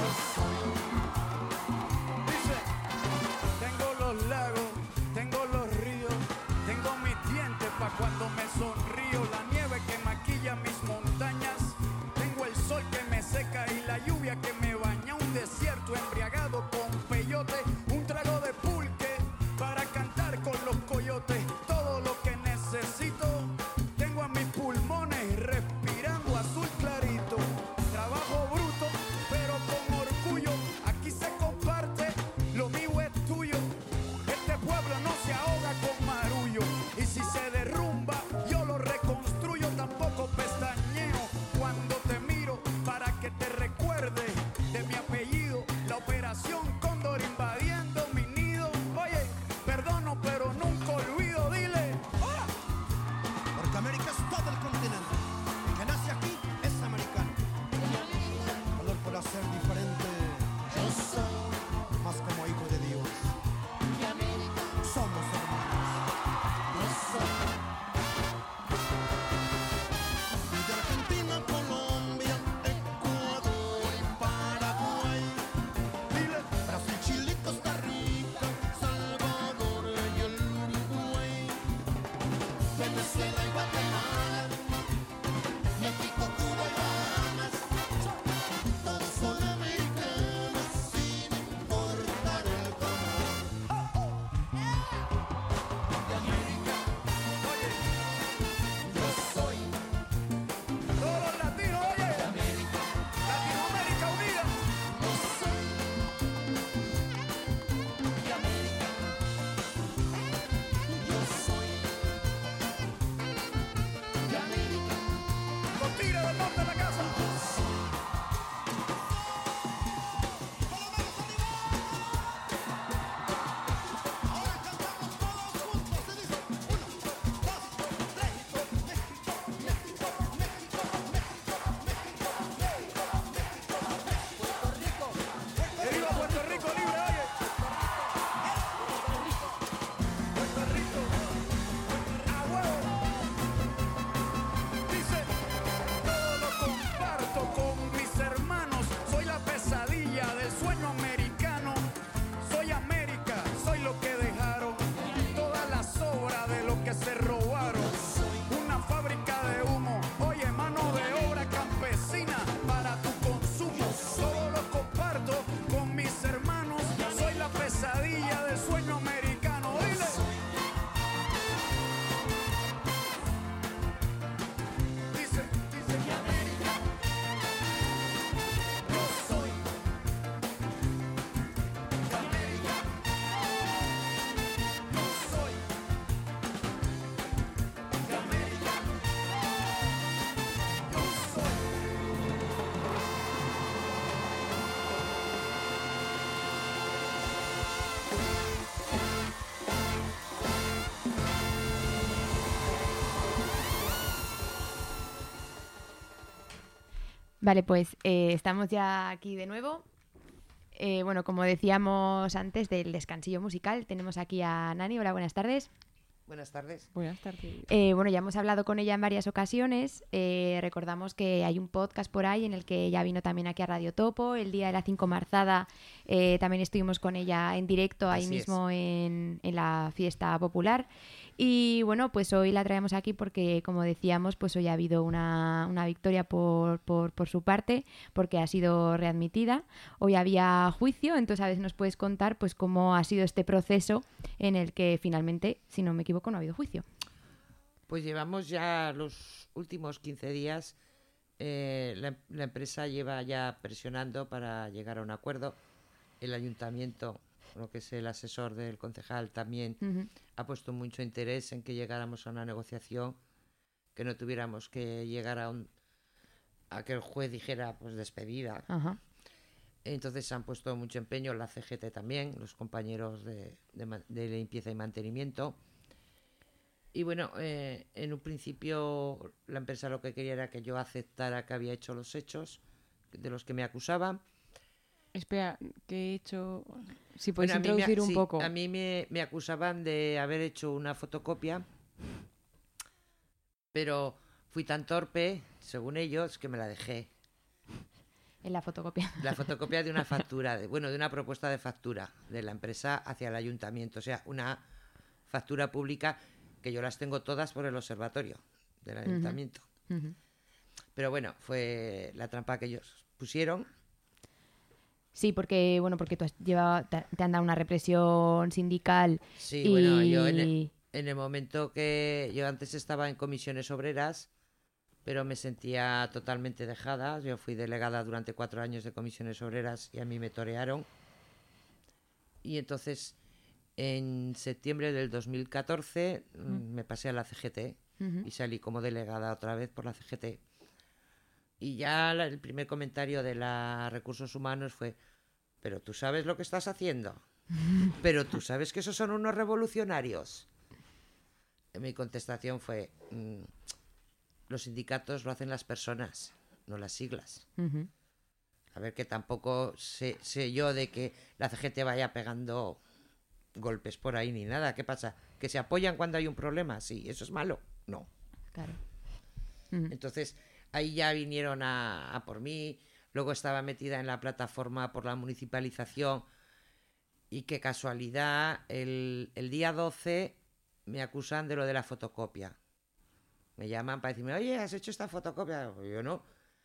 Dice, tengo los lagos, tengo los ríos, tengo mis dientes pa' cuando me sonrío, la nieve que maquilla mis montañas, tengo el sol que me seca y la lluvia que me baña, un desierto embriagado con peyote, un trago de pulque para cantar con los coyotes, todo lo que necesito tengo a mis pulmones respirando azul clarito, trabajo bruto pero con orgullo, aquí se comparte, lo mío es tuyo, este pueblo no se ahoga con marullo, y si se derrumba yo lo reconstruyo, tampoco pestañeo cuando te miro para que te recuerde de mi apellido, la operación Cóndor invadiendo mi nido, oye, perdono pero nunca olvido, dile, ¡hola! Porque América es todo el continente, el que nace aquí es americano, valor por hacer diferente, yo soy más como hijo de Dios, somos hermanos, yo soy. De Argentina, Colombia, Ecuador y Paraguay, Brasil, Chile, Costa Rica, Salvador y el Uruguay, Venezuela y Guatemala, México, Cuba y Bahamas, todos son americanos sin importar el color. De América, Oye, yo soy. todos los latinos, oye, De América, Latinoamérica unida, yo soy. De América, yo soy. De América, los tigres del norte de la casa. ahora cantamos todos juntos. Se dice uno, dos, tres. México, México, México, México, México, México, México, Puerto Rico, ¡Que viva Puerto Rico libre, oye! Puerto Rico, a huevo. Dice, todo lo comparto con mis hermanos, soy la pesadilla del sueño americano, soy América, soy lo que dejaron, todas las sobras de lo que se robaron, una fábrica de humo, oye, mano de obra campesina para tu consumo, todo lo comparto con mis hermanos, soy la pesadilla del sueño americano, dile. Dice, dice que América, yo soy. De América, yo soy. De América, yo soy. Vale, pues eh, estamos ya aquí de nuevo. Eh, bueno, como decíamos antes del descansillo musical, tenemos aquí a Nani. Hola, buenas tardes. Buenas tardes. Buenas tardes. Eh, bueno, ya hemos hablado con ella en varias ocasiones. Eh, recordamos que hay un podcast por ahí en el que ella vino también aquí a Radio Topo. El día de la cinco marzada eh, también estuvimos con ella en directo ahí Así mismo en, en la fiesta popular. Y bueno, pues hoy la traemos aquí porque, como decíamos, pues hoy ha habido una, una victoria por, por, por su parte, porque ha sido readmitida. Hoy había juicio, entonces a veces nos puedes contar pues cómo ha sido este proceso en el que finalmente, si no me equivoco, no ha habido juicio. Pues llevamos ya los últimos quince días, eh, la, la empresa lleva ya presionando para llegar a un acuerdo. El ayuntamiento, lo que es el asesor del concejal, también Uh-huh. ha puesto mucho interés en que llegáramos a una negociación, que no tuviéramos que llegar a un a que el juez dijera pues despedida. Ajá. Entonces han puesto mucho empeño, la C G T también, los compañeros de, de, ma- de limpieza y mantenimiento. Y bueno, eh, en un principio la empresa lo que quería era que yo aceptara que había hecho los hechos de los que me acusaban. Espera, ¿qué he hecho? Si puedes Bueno, a mí me- introducir un sí, poco. A mí me, me acusaban de haber hecho una fotocopia, pero fui tan torpe, según ellos, que me la dejé. En la fotocopia. La fotocopia de una factura, de, bueno, de una propuesta de factura de la empresa hacia el ayuntamiento. O sea, una factura pública que yo las tengo todas por el observatorio del ayuntamiento. Uh-huh. Uh-huh. Pero bueno, fue la trampa que ellos pusieron. Sí, porque bueno, porque tú has llevado, te, te han dado una represión sindical. Sí, y... bueno, yo en el, en el momento que yo antes estaba en comisiones obreras, pero me sentía totalmente dejada. Yo fui delegada durante cuatro años de comisiones obreras y a mí me torearon. Y entonces, en septiembre del dos mil catorce, mm. me pasé a la C G T uh-huh. y salí como delegada otra vez por la C G T. Y ya la, el primer comentario de la Recursos Humanos fue: pero tú sabes lo que estás haciendo, pero tú sabes que esos son unos revolucionarios. Y mi contestación fue: mmm, los sindicatos lo hacen las personas, no las siglas. Uh-huh. A ver, que tampoco sé, sé yo de que la C G T vaya pegando golpes por ahí ni nada. ¿Qué pasa? ¿Que se apoyan cuando hay un problema? Sí, ¿eso es malo? No. Claro. Uh-huh. Entonces, ahí ya vinieron a, a por mí. Luego estaba metida en la plataforma por la municipalización. Y qué casualidad, el, el día doce me acusan de lo de la fotocopia. Me llaman para decirme: oye, ¿has hecho esta fotocopia? Yo no.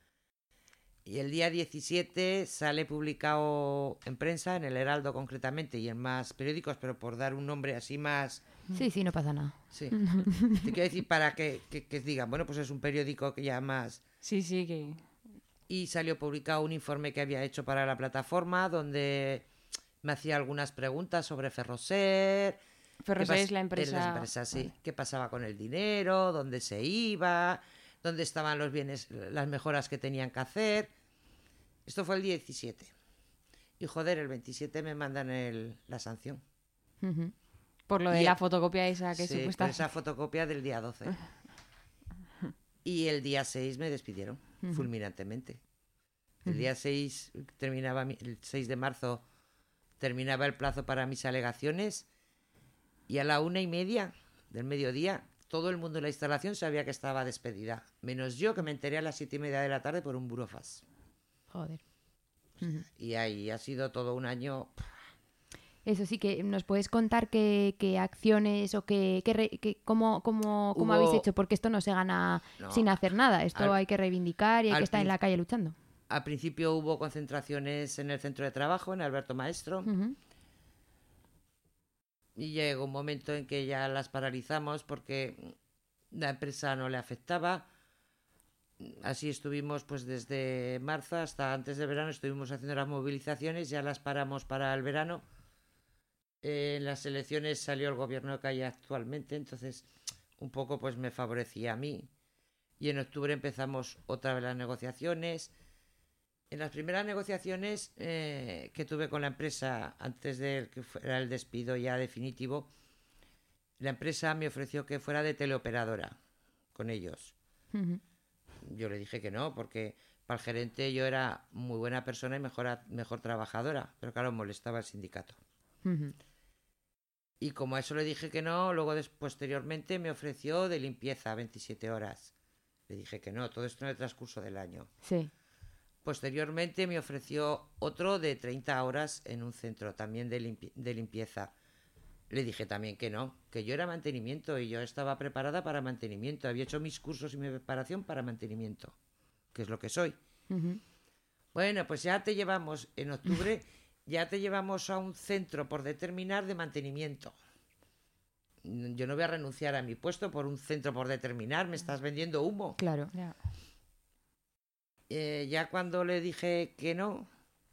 Y el día diecisiete sale publicado en prensa, en el Heraldo concretamente, y en más periódicos, pero por dar un nombre así más... Sí, sí, no pasa nada. Sí. Te quiero decir para que, que, que digan, bueno, pues es un periódico que ya más... Sí, sí, que... Y salió publicado un informe que había hecho para la plataforma, donde me hacía algunas preguntas sobre Ferroser... Ferroser es la empresa... Es la empresa, sí. Vale. ¿Qué pasaba con el dinero? ¿Dónde se iba? ¿Dónde estaban los bienes, las mejoras que tenían que hacer? Esto fue el diecisiete. Y joder, el veintisiete me mandan el, la sanción. Uh-huh. Por lo de y la el, fotocopia esa que sí, supuestamente... por esa fotocopia del día doce. Y el día seis me despidieron, uh-huh. fulminantemente. El uh-huh. día seis terminaba, el seis de marzo terminaba el plazo para mis alegaciones, y a la una y media del mediodía todo el mundo en la instalación sabía que estaba despedida, menos yo, que me enteré a las siete y media de la tarde por un burófas. Joder. Uh-huh. Y ahí ha sido todo un año... Eso sí, que nos puedes contar qué, qué acciones o qué, qué, re, qué cómo, cómo, cómo Hubo... habéis hecho, porque esto no se gana no. sin hacer nada. Esto al, hay que reivindicar y hay que estar prin... en la calle luchando. Al principio hubo concentraciones en el centro de trabajo, en Alberto Maestro. Uh-huh. Y llegó un momento en que ya las paralizamos porque la empresa no le afectaba. Así estuvimos pues desde marzo hasta antes del verano, estuvimos haciendo las movilizaciones, ya las paramos para el verano. Eh, en las elecciones salió el gobierno que hay actualmente, entonces un poco pues me favorecía a mí. Y en octubre empezamos otra vez las negociaciones. En las primeras negociaciones eh, que tuve con la empresa, antes de que fuera el despido ya definitivo, la empresa me ofreció que fuera de teleoperadora con ellos. Uh-huh. Yo le dije que no, porque para el gerente yo era muy buena persona y mejor, mejor trabajadora, pero claro, molestaba al sindicato. Uh-huh. Y como a eso le dije que no, luego des, posteriormente me ofreció de limpieza veintisiete horas. Le dije que no, todo esto en el transcurso del año. Sí. Posteriormente me ofreció otro de treinta horas en un centro también de, limpi- de limpieza. Le dije también que no, que yo era mantenimiento y yo estaba preparada para mantenimiento. Había hecho mis cursos y mi preparación para mantenimiento, que es lo que soy. Uh-huh. Bueno, pues ya te llevamos, en octubre, ya te llevamos a un centro por determinar de mantenimiento. Yo no voy a renunciar a mi puesto por un centro por determinar, me estás vendiendo humo. Claro. Yeah. Eh, ya cuando le dije que no,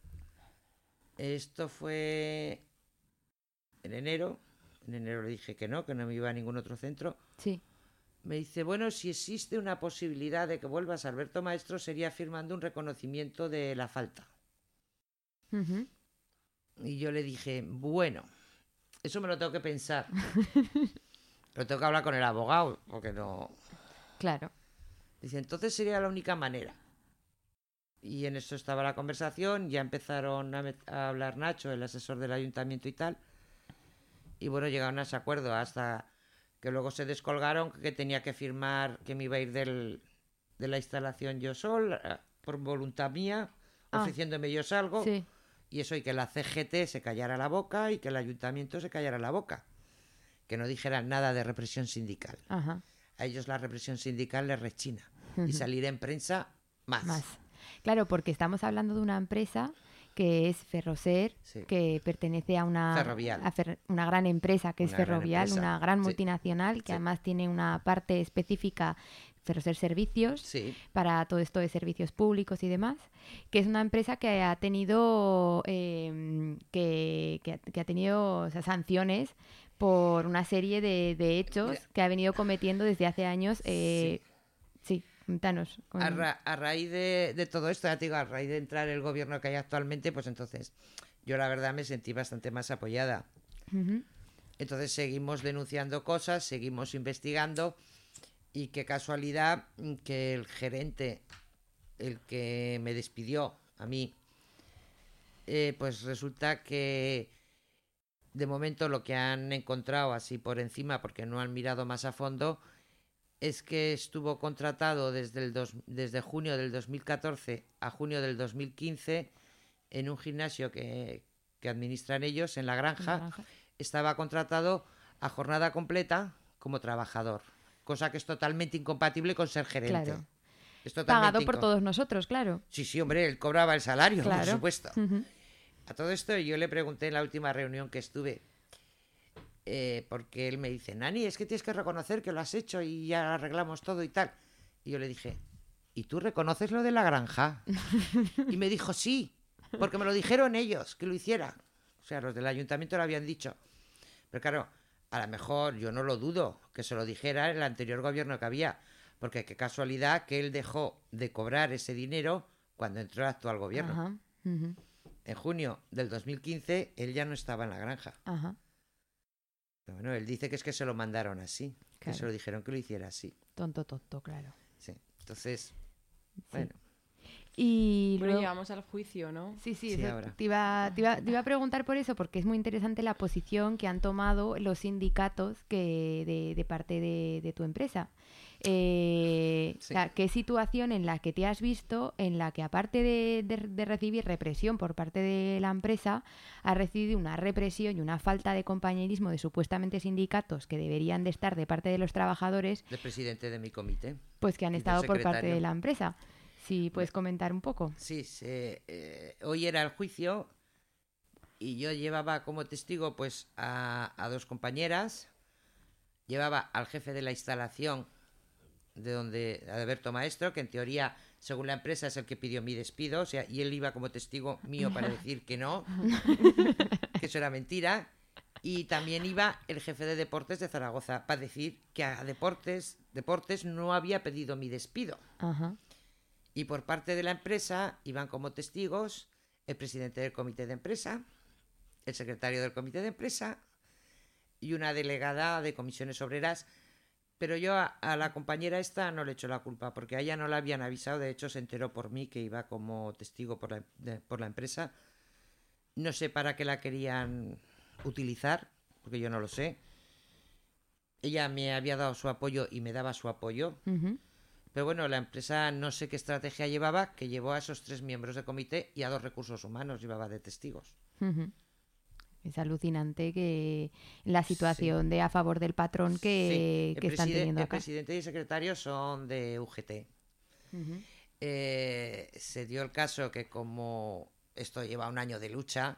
esto fue en enero, en enero le dije que no, que no me iba a ningún otro centro. Sí. Me dice, bueno, si existe una posibilidad de que vuelvas a Alberto Maestro, sería firmando un reconocimiento de la falta. Uh-huh. Y yo le dije, bueno, eso me lo tengo que pensar. Lo tengo que hablar con el abogado, porque no... Claro. Dice, entonces sería la única manera. Y en eso estaba la conversación, ya empezaron a, met- a hablar Nacho, el asesor del ayuntamiento y tal, y bueno, llegaron a ese acuerdo hasta que luego se descolgaron que tenía que firmar que me iba a ir del, de la instalación yo sola, por voluntad mía, Ah. ofreciéndome ellos algo, Sí. y eso, y que la C G T se callara la boca y que el ayuntamiento se callara la boca, que no dijeran nada de represión sindical. Ajá. A ellos la represión sindical les rechina, Ujú. y salir en prensa más. Más. Claro, porque estamos hablando de una empresa que es Ferroser, Sí. que pertenece a una, Ferrovial. a Fer- una gran empresa que es Una gran Ferrovial, empresa. una gran Sí. multinacional que Sí. además tiene una parte específica, Ferroser Servicios, Sí. para todo esto de servicios públicos y demás, que es una empresa que ha tenido eh, que, que ha- que ha tenido o sea, sanciones por una serie de, de hechos Mira. que ha venido cometiendo desde hace años. Eh, sí. Cuéntanos. con- A, ra- a raíz de, de todo esto, ya te digo, a raíz de entrar el gobierno que hay actualmente, pues entonces yo la verdad me sentí bastante más apoyada. Ujú. Entonces seguimos denunciando cosas, seguimos investigando, y qué casualidad que el gerente, el que me despidió a mí, eh, pues resulta que de momento lo que han encontrado así por encima, porque no han mirado más a fondo, es que estuvo contratado desde, el dos, desde junio del dos mil catorce a junio del dos mil quince en un gimnasio que, que administran ellos en La Granja. La Granja. Estaba contratado a jornada completa como trabajador, cosa que es totalmente incompatible con ser gerente. Claro. Es totalmente Pagado por inco- todos nosotros, claro. Sí, sí, hombre, él cobraba el salario, por Claro. supuesto. Ujú. A todo esto yo le pregunté en la última reunión que estuve, eh, porque él me dice, Nani, es que tienes que reconocer que lo has hecho y ya arreglamos todo y tal. Y yo le dije, ¿y tú reconoces lo de La Granja? Y me dijo, sí, porque me lo dijeron ellos, que lo hiciera. O sea, los del ayuntamiento lo habían dicho. Pero claro, a lo mejor yo no lo dudo que se lo dijera el anterior gobierno que había, porque qué casualidad que él dejó de cobrar ese dinero cuando entró el actual gobierno. Ajá. Ujú. En junio del dos mil quince él ya no estaba en La Granja. Ajá. Pero bueno, él dice que es que se lo mandaron así, que Claro. se lo dijeron que lo hiciera así. Tonto, tonto, claro. Sí. Entonces, bueno, Y Bueno, luego... llegamos al juicio, ¿no? Sí, sí, Sí, eso- ahora. te, iba, te, iba, te iba a preguntar por eso, porque es muy interesante la posición que han tomado los sindicatos que de, de parte de, de tu empresa. Eh, Sí. la- ¿Qué situación en la que te has visto, en la que aparte de, de- de recibir represión por parte de la empresa, has recibido una represión y una falta de compañerismo de supuestamente sindicatos que deberían de estar de parte de los trabajadores, de presidente de mi comité. pues que han Y del estado por parte secretario. de la empresa? Si puedes comentar un poco. Sí, se- eh, hoy era el juicio y yo llevaba como testigo pues a, a dos compañeras, llevaba al jefe de la instalación de donde Alberto Maestro, que en teoría, según la empresa, es el que pidió mi despido, o sea, y él iba como testigo mío para decir que no, que eso era mentira, y también iba el jefe de deportes de Zaragoza para decir que a deportes, deportes no había pedido mi despido. Ajá. Y por parte de la empresa iban como testigos el presidente del comité de empresa, el secretario del comité de empresa y una delegada de comisiones obreras. Pero yo a, a la compañera esta no le echo la culpa, porque a ella no la habían avisado. De hecho, se enteró por mí que iba como testigo por la, de- por la empresa. No sé para qué la querían utilizar, porque yo no lo sé. Ella me había dado su apoyo y me daba su apoyo. Ujú. Pero bueno, la empresa no sé qué estrategia llevaba, que llevó a esos tres miembros de comité y a dos recursos humanos, llevaba de testigos. Ujú. Es alucinante que la situación de a favor del patrón que, Sí, que el, están preside- teniendo el acá. presidente y el secretario son de U G T. Ujú. Eh, se dio el caso que como esto lleva un año de lucha,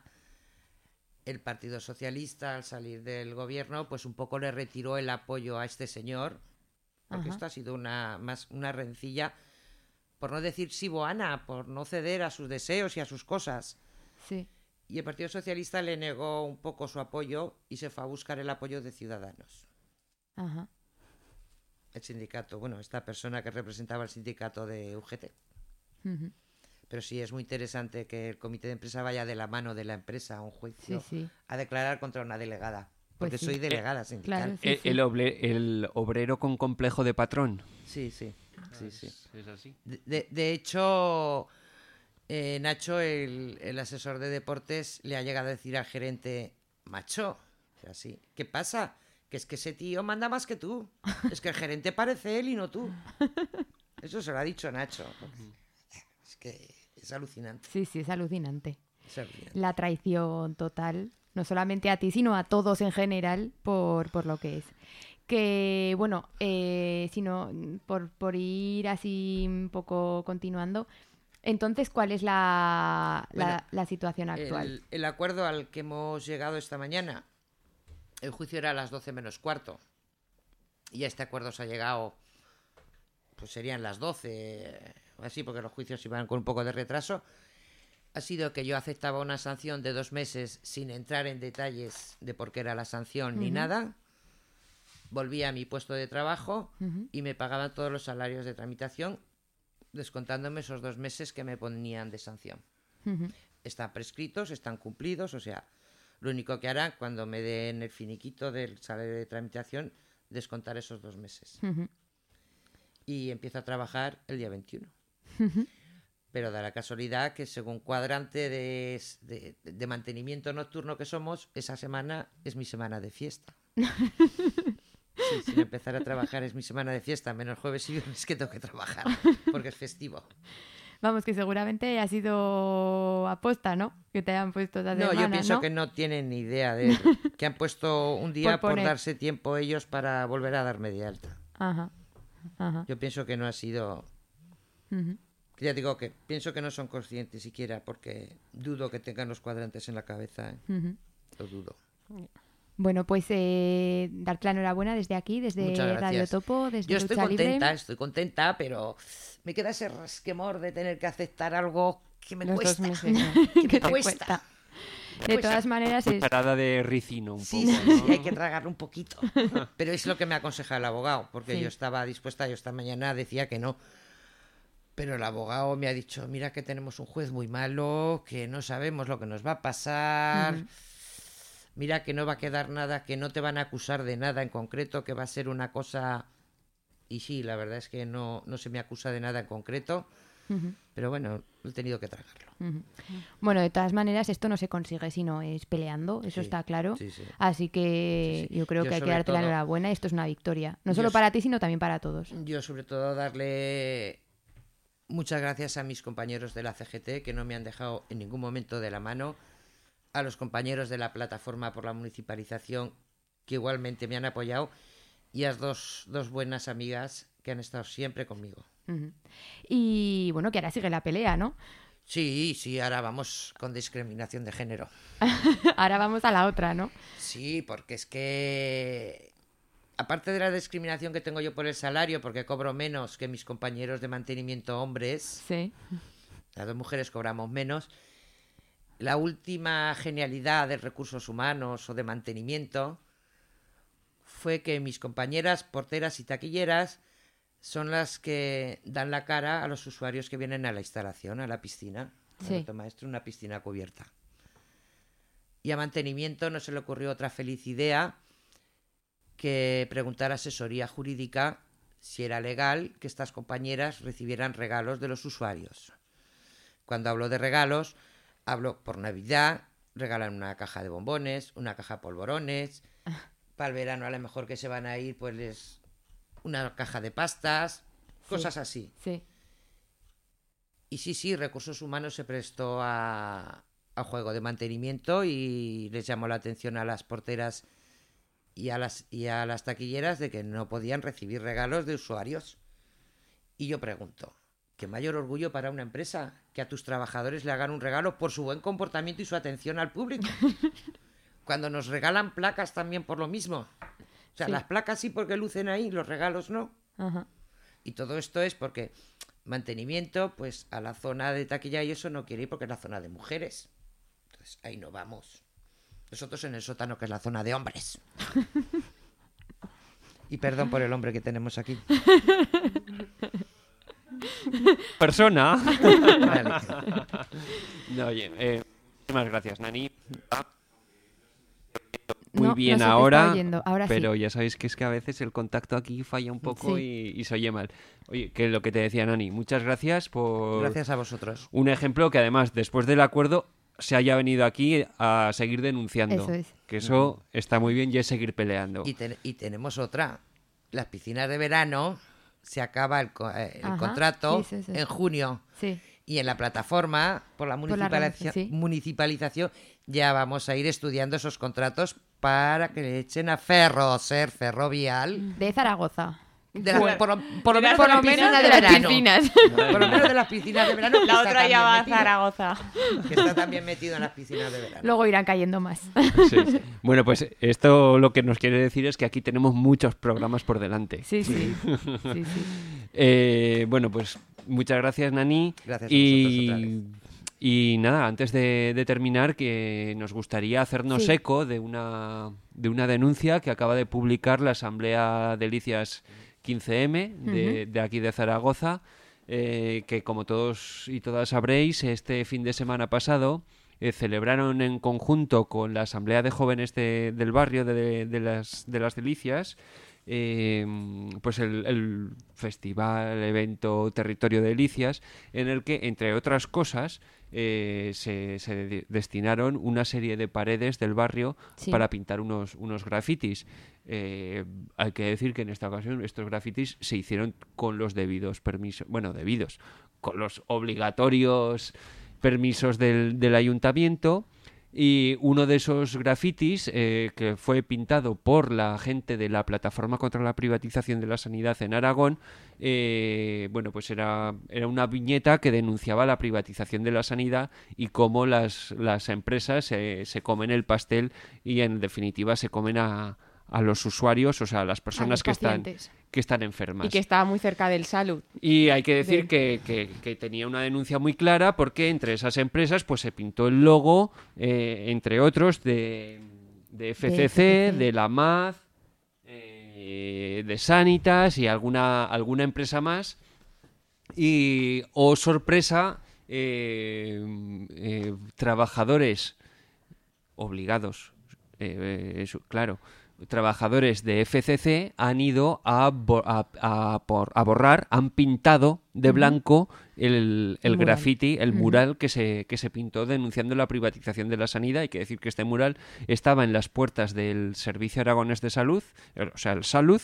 el Partido Socialista, al salir del gobierno, pues un poco le retiró el apoyo a este señor, porque Ajá. esto ha sido una, más una rencilla, por no decir sí, boana, por no ceder a sus deseos y a sus cosas. Sí. Y el Partido Socialista le negó un poco su apoyo y se fue a buscar el apoyo de Ciudadanos. Ajá. El sindicato, bueno, esta persona que representaba el sindicato de U G T. Ujú. Pero sí es muy interesante que el comité de empresa vaya de la mano de la empresa a un juicio Sí, sí. a declarar contra una delegada. Pues Porque sí. soy delegada sindical. Claro, sí, El, sí. el oble- el obrero con complejo de patrón. Sí, sí, sí, sí. Es, es así. De, de- de hecho, eh, Nacho, el, el asesor de deportes, le ha llegado a decir al gerente, macho, o sea, sí, ¿qué pasa? Que es que ese tío manda más que tú. Es que el gerente parece él y no tú. Eso se lo ha dicho Nacho. Es que es alucinante. Sí, sí, es alucinante. Es alucinante. La traición total, no solamente a ti, sino a todos en general, por, por lo que es. Que, bueno, eh, sino por, por ir así un poco continuando, entonces, ¿cuál es la, la, Bueno, la situación actual? El, el acuerdo al que hemos llegado esta mañana, el juicio era a las doce menos cuarto, y a este acuerdo se ha llegado, pues serían las doce, o así, porque los juicios iban con un poco de retraso. Ha sido que yo aceptaba una sanción de dos meses sin entrar en detalles de por qué era la sanción ni Ujú. nada. Volvía a mi puesto de trabajo Ujú. y me pagaban todos los salarios de tramitación, descontándome esos dos meses que me ponían de sanción. Ujú. Están prescritos, están cumplidos, o sea, lo único que harán cuando me den el finiquito del salario de tramitación, descontar esos dos meses. Ujú. Y empiezo a trabajar el día veintiuno. Ujú. Pero da la casualidad que según cuadrante de, de, de mantenimiento nocturno que somos, esa semana es mi semana de fiesta. Sí, sin empezar a trabajar es mi semana de fiesta, menos jueves y viernes que tengo que trabajar, porque es festivo. Vamos, que seguramente ha sido aposta, ¿no? Que te hayan puesto esa No, semana, yo pienso ¿no? que no tienen ni idea de que han puesto un día Por por, poner. darse tiempo ellos para volver a darme de alta. Ajá, ajá. Yo pienso que no ha sido... Ujú. Ya digo que pienso que no son conscientes siquiera, porque dudo que tengan los cuadrantes en la cabeza. ¿eh? Ujú. Lo dudo. Bueno, pues eh, darte la enhorabuena desde aquí, desde Muchas gracias. Radio Topo, desde Yo estoy Lucha contenta, Libre. estoy contenta, pero me queda ese rasquemor de tener que aceptar algo que me Los dos cuesta. meses, ¿no? que Que me te cuesta. cuesta. Me De cuesta. todas maneras, es... Parada de ricino un Sí, poco, sí, ¿no? sí, hay que tragar un poquito. Pero es lo que me aconseja el abogado, porque Sí. yo estaba dispuesta, yo esta mañana decía que no. Pero el abogado me ha dicho, mira que tenemos un juez muy malo, que no sabemos lo que nos va a pasar, Ujú. mira que no va a quedar nada, que no te van a acusar de nada en concreto, que va a ser una cosa... Y sí, la verdad es que no, no se me acusa de nada en concreto, Ujú. pero bueno, he tenido que tragarlo. Ujú. Bueno, de todas maneras, esto no se consigue si no es peleando, eso Sí, está claro. sí, sí. Así que Sí, sí. yo creo Yo que hay que sobre darte la todo- enhorabuena y esto es una victoria. No Yo solo s- para ti, sino también para todos. Yo sobre todo darle muchas gracias a mis compañeros de la C G T que no me han dejado en ningún momento de la mano, a los compañeros de la Plataforma por la Municipalización que igualmente me han apoyado y a dos, dos buenas amigas que han estado siempre conmigo. Ujú. Y bueno, que ahora sigue la pelea, ¿no? Sí, sí, ahora vamos con discriminación de género. Ahora vamos a la otra, ¿no? Sí, porque es que, aparte de la discriminación que tengo yo por el salario, porque cobro menos que mis compañeros de mantenimiento hombres, Sí. las dos mujeres cobramos menos, la última genialidad de recursos humanos o de mantenimiento fue que mis compañeras porteras y taquilleras son las que dan la cara a los usuarios que vienen a la instalación, a la piscina. Sí. Bueno, maestro, una piscina cubierta. Y a mantenimiento no se le ocurrió otra feliz idea que preguntar a asesoría jurídica si era legal que estas compañeras recibieran regalos de los usuarios. Cuando hablo de regalos, hablo por Navidad, regalan una caja de bombones, una caja de polvorones, para el verano a lo mejor que se van a ir, pues les una caja de pastas, cosas así. Sí. Y sí, sí, Recursos Humanos se prestó a, a juego de mantenimiento y les llamó la atención a las porteras y a las, y a las taquilleras de que no podían recibir regalos de usuarios. Y yo pregunto, ¿qué mayor orgullo para una empresa que a tus trabajadores le hagan un regalo por su buen comportamiento y su atención al público? Cuando nos regalan placas también por lo mismo. O sea, Sí. las placas sí porque lucen ahí, los regalos no. Ajá. Y todo esto es porque mantenimiento, pues a la zona de taquilla y eso no quiere ir porque es la zona de mujeres. Entonces ahí no vamos. Nosotros en el sótano, que es la zona de hombres. Y perdón por el hombre que tenemos aquí. Persona. Vale. No, oye, eh, muchísimas gracias, Nani. Muy No, bien no se te está ahora, oyendo. Ahora sí. pero ya sabéis que es que a veces el contacto aquí falla un poco Sí. y, y se oye mal. Oye, que lo que te decía Nani, muchas gracias por Gracias a vosotros. un ejemplo que además después del acuerdo se haya venido aquí a seguir denunciando. Eso es. Que eso está muy bien y es seguir peleando. Y, te- y tenemos otra. Las piscinas de verano se acaba el, co- eh, el Ajá, contrato sí, sí, sí. en junio. Sí. Y en la plataforma, por la, Por la municipaliza- sí. municipalización, ya vamos a ir estudiando esos contratos para que le echen a Ferroser, Ferrovial. De Zaragoza. De la- Bueno, por, lo- por lo de menos las de las piscinas piscinas de de las verano. piscinas. Por lo menos de las piscinas de verano. que La está otra ya también va a metido, Zaragoza. Que está también metido en las piscinas de verano. Luego irán cayendo más. Sí, sí. Bueno, pues esto lo que nos quiere decir es que aquí tenemos muchos programas por delante. Sí, sí. Sí, sí. Eh, bueno, pues muchas gracias, Nani. Gracias a y, vosotros otra y nada, antes de, de terminar, que nos gustaría hacernos Sí. eco de una, de una denuncia que acaba de publicar la Asamblea Delicias quince eme de, Ujú. de aquí de Zaragoza, eh, que como todos y todas sabréis, este fin de semana pasado eh, celebraron en conjunto con la Asamblea de Jóvenes de- del barrio de, de las, de las Delicias eh, pues el, el festival, evento Territorio de Delicias, en el que, entre otras cosas, eh, se, se de- destinaron una serie de paredes del barrio Sí. para pintar unos, unos grafitis. Eh, hay que decir que en esta ocasión estos grafitis se hicieron con los debidos permisos, bueno, debidos, con los obligatorios permisos del, del ayuntamiento. Y uno de esos grafitis, eh, que fue pintado por la gente de la Plataforma contra la Privatización de la Sanidad en Aragón, eh, bueno, pues era, era una viñeta que denunciaba la privatización de la sanidad y cómo las, las empresas se- se comen el pastel y, en definitiva, se comen a, a los usuarios, o sea, a las personas los que están, pacientes. que están enfermas. Y que estaba muy cerca del salud. Y hay que decir De- que, que- que tenía una denuncia muy clara porque entre esas empresas pues se pintó el logo, eh, entre otros, de, de F C C, De F C C. de la M A Z, eh, de Sanitas y alguna, alguna empresa más. Y, oh sorpresa, eh, eh, trabajadores obligados, eh, eh, eso, claro, trabajadores de F C C han ido a, bo- a, a por- a borrar, han pintado de Ujú. blanco el, el El mural. graffiti, el Ujú. mural que se, que se pintó denunciando la privatización de la sanidad. Hay que decir que este mural estaba en las puertas del Servicio Aragonés de Salud, o sea, el Salud.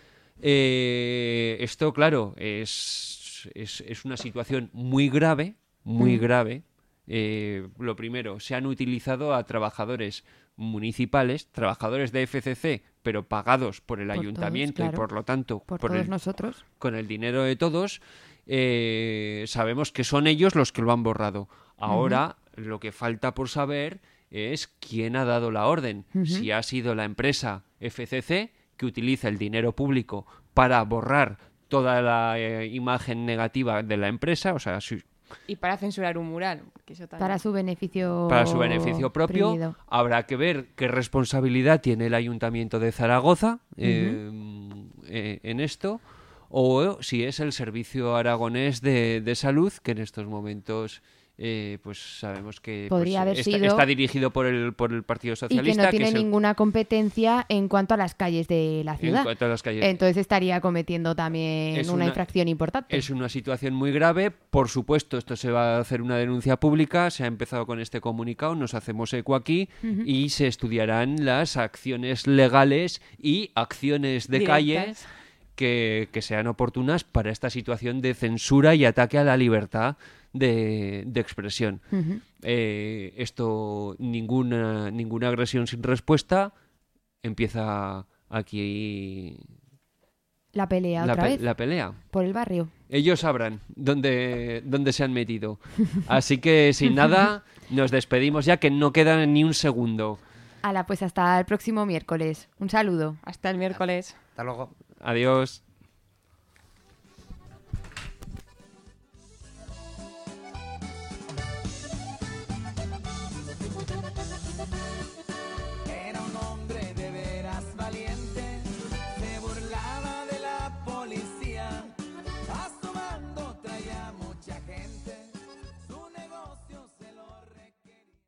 Eh, esto, claro, es, es, es una situación muy grave, muy Mm. grave. Eh, lo primero, se han utilizado a trabajadores municipales, trabajadores de F C C, pero pagados por el Por todos, ayuntamiento y claro. por lo tanto Por por todos el- nosotros. con el dinero de todos. Eh, sabemos que son ellos los que lo han borrado. Ahora lo que falta por saber es quién ha dado la orden. Ujú. Si ha sido la empresa F C C, que utiliza el dinero público para borrar toda la eh, imagen negativa de la empresa, o sea, si- Y para censurar un mural. Que eso también. Para su beneficio para su beneficio propio. prohibido. Habrá que ver qué responsabilidad tiene el Ayuntamiento de Zaragoza eh, eh, en esto, o si es el Servicio Aragonés de, de Salud, que en estos momentos eh, pues sabemos que Podría pues, haber está, sido- está dirigido por el, por el Partido Y Socialista. que no tiene es el- ninguna competencia en cuanto a las calles de la En ciudad. cuanto a las calles. Entonces estaría cometiendo también Es una, una- infracción importante. Es una situación muy grave. Por supuesto, esto se va a hacer una denuncia pública. Se ha empezado con este comunicado. Nos hacemos eco aquí Ujú. y se estudiarán las acciones legales y acciones de calle Directas. que, que sean oportunas para esta situación de censura y ataque a la libertad de, de expresión. Ujú. Eh, esto, ninguna, ninguna agresión sin respuesta. Empieza aquí La pelea la, otra pe- vez. la pelea. Por el barrio. Ellos sabrán dónde, dónde se han metido. Así que, sin nada, nos despedimos ya, que no queda ni un segundo. Hala, pues hasta el próximo miércoles. Un saludo. Hasta el miércoles. Hasta luego. Adiós.